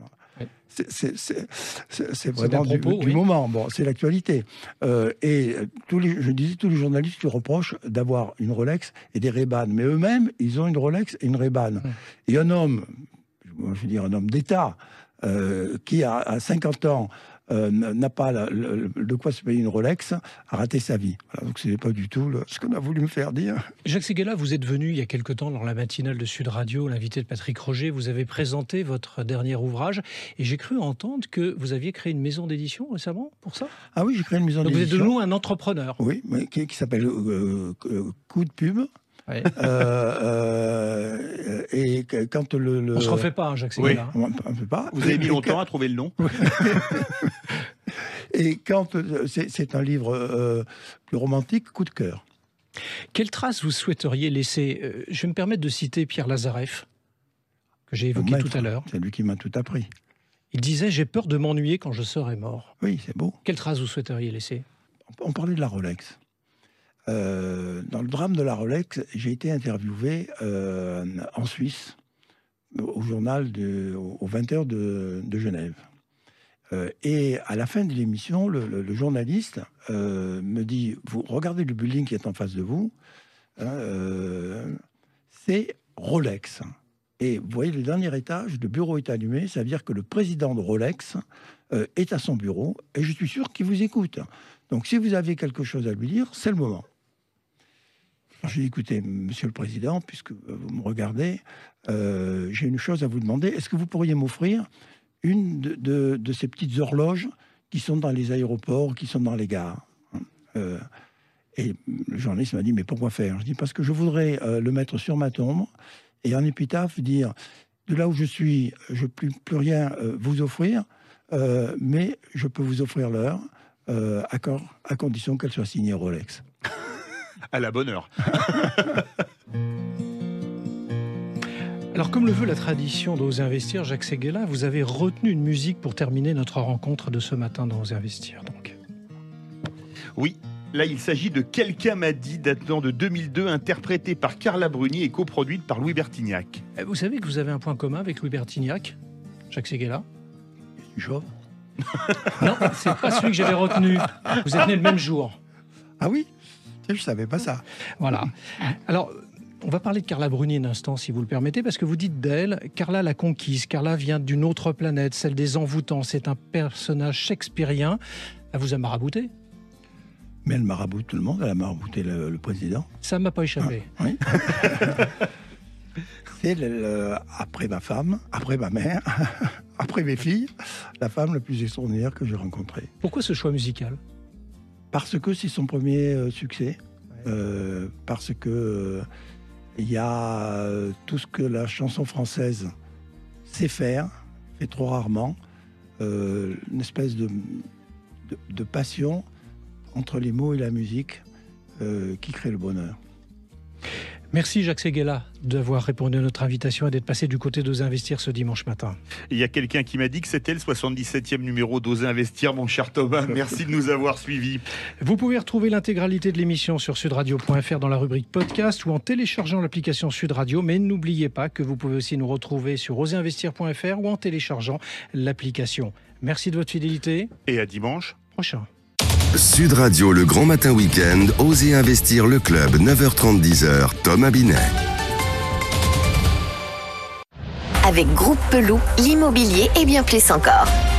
C'est vraiment du moment. Bon, c'est l'actualité. Et je disais, tous les journalistes lui reprochent d'avoir une Rolex et des Ray-Ban. Mais eux-mêmes, ils ont une Rolex et une Ray-Ban. Et un homme, je veux dire un homme d'État, qui à 50 ans n'a pas de quoi se payer une Rolex, a raté sa vie. Voilà, donc ce n'est pas du tout ce qu'on a voulu me faire dire. Jacques Séguéla, vous êtes venu il y a quelque temps dans la matinale de Sud Radio, l'invité de Patrick Roger, vous avez présenté votre dernier ouvrage et j'ai cru entendre que vous aviez créé une maison d'édition récemment pour ça? Ah oui, j'ai créé une maison d'édition. Donc vous êtes de nous un entrepreneur. Oui, qui s'appelle Coup de Pub. Oui. Et quand on se refait pas, Jacques Séguéla. Oui. On ne peut pas. Vous avez mis longtemps à trouver le nom. Et quand c'est un livre plus romantique, coup de cœur. Quelle trace vous souhaiteriez laisser? Je vais me permettre de citer Pierre Lazareff, que j'ai évoqué tout à l'heure. C'est lui qui m'a tout appris. Il disait « J'ai peur de m'ennuyer quand je serai mort ». Oui, c'est beau. Quelle trace vous souhaiteriez laisser? On parlait de la Rolex. Dans le drame de la Rolex, j'ai été interviewé en Suisse, au journal aux 20h de Genève. Et à la fin de l'émission, le journaliste me dit « Vous regardez le building qui est en face de vous, c'est Rolex. Et vous voyez, le dernier étage, le bureau est allumé, ça veut dire que le président de Rolex est à son bureau, et je suis sûr qu'il vous écoute. Donc si vous avez quelque chose à lui dire, c'est le moment. » J'ai dit, écoutez, monsieur le président, puisque vous me regardez, j'ai une chose à vous demander. Est-ce que vous pourriez m'offrir une de ces petites horloges qui sont dans les aéroports, qui sont dans les gares? Et le journaliste m'a dit, mais pourquoi faire? Je dis, parce que je voudrais le mettre sur ma tombe et en épitaphe dire, de là où je suis, je ne peux plus rien vous offrir, mais je peux vous offrir l'heure, à condition qu'elle soit signée Rolex. À la bonne heure. Alors, comme le veut la tradition d'Oser Investir, Jacques Séguéla, vous avez retenu une musique pour terminer notre rencontre de ce matin dans Oser Investir. Donc. Oui, là il s'agit de Quelqu'un m'a dit, datant de 2002, interprété par Carla Bruni et coproduite par Louis Bertignac. Vous savez que vous avez un point commun avec Louis Bertignac, Jacques Séguéla? Chauve. Non, c'est pas celui que j'avais retenu. Vous êtes né le même jour. Ah oui? Je ne savais pas ça. Voilà. Alors, on va parler de Carla Bruni un instant, si vous le permettez, parce que vous dites d'elle, Carla l'a conquise. Carla vient d'une autre planète, celle des envoûtants. C'est un personnage shakespearien. Elle vous a marabouté? Mais elle maraboute tout le monde. Elle a marabouté le président. Ça ne m'a pas échappé. Ah, oui. C'est après ma femme, après ma mère, après mes filles, la femme la plus extraordinaire que j'ai rencontrée. Pourquoi ce choix musical? Parce que c'est son premier succès, parce que il y a tout ce que la chanson française sait faire, fait trop rarement, une espèce de de passion entre les mots et la musique qui crée le bonheur. Merci Jacques Séguéla d'avoir répondu à notre invitation et d'être passé du côté d'Oser Investir ce dimanche matin. Il y a quelqu'un qui m'a dit que c'était le 77e numéro d'Oser Investir, mon cher Thomas. Merci de nous avoir suivis. Vous pouvez retrouver l'intégralité de l'émission sur sudradio.fr dans la rubrique podcast ou en téléchargeant l'application Sud Radio. Mais n'oubliez pas que vous pouvez aussi nous retrouver sur oserinvestir.fr ou en téléchargeant l'application. Merci de votre fidélité. Et à dimanche prochain. Sud Radio, le grand matin week-end, Osez investir le club, 9h30, 10h, Thomas Binet. Avec Groupe Pelou, l'immobilier et bien plus encore.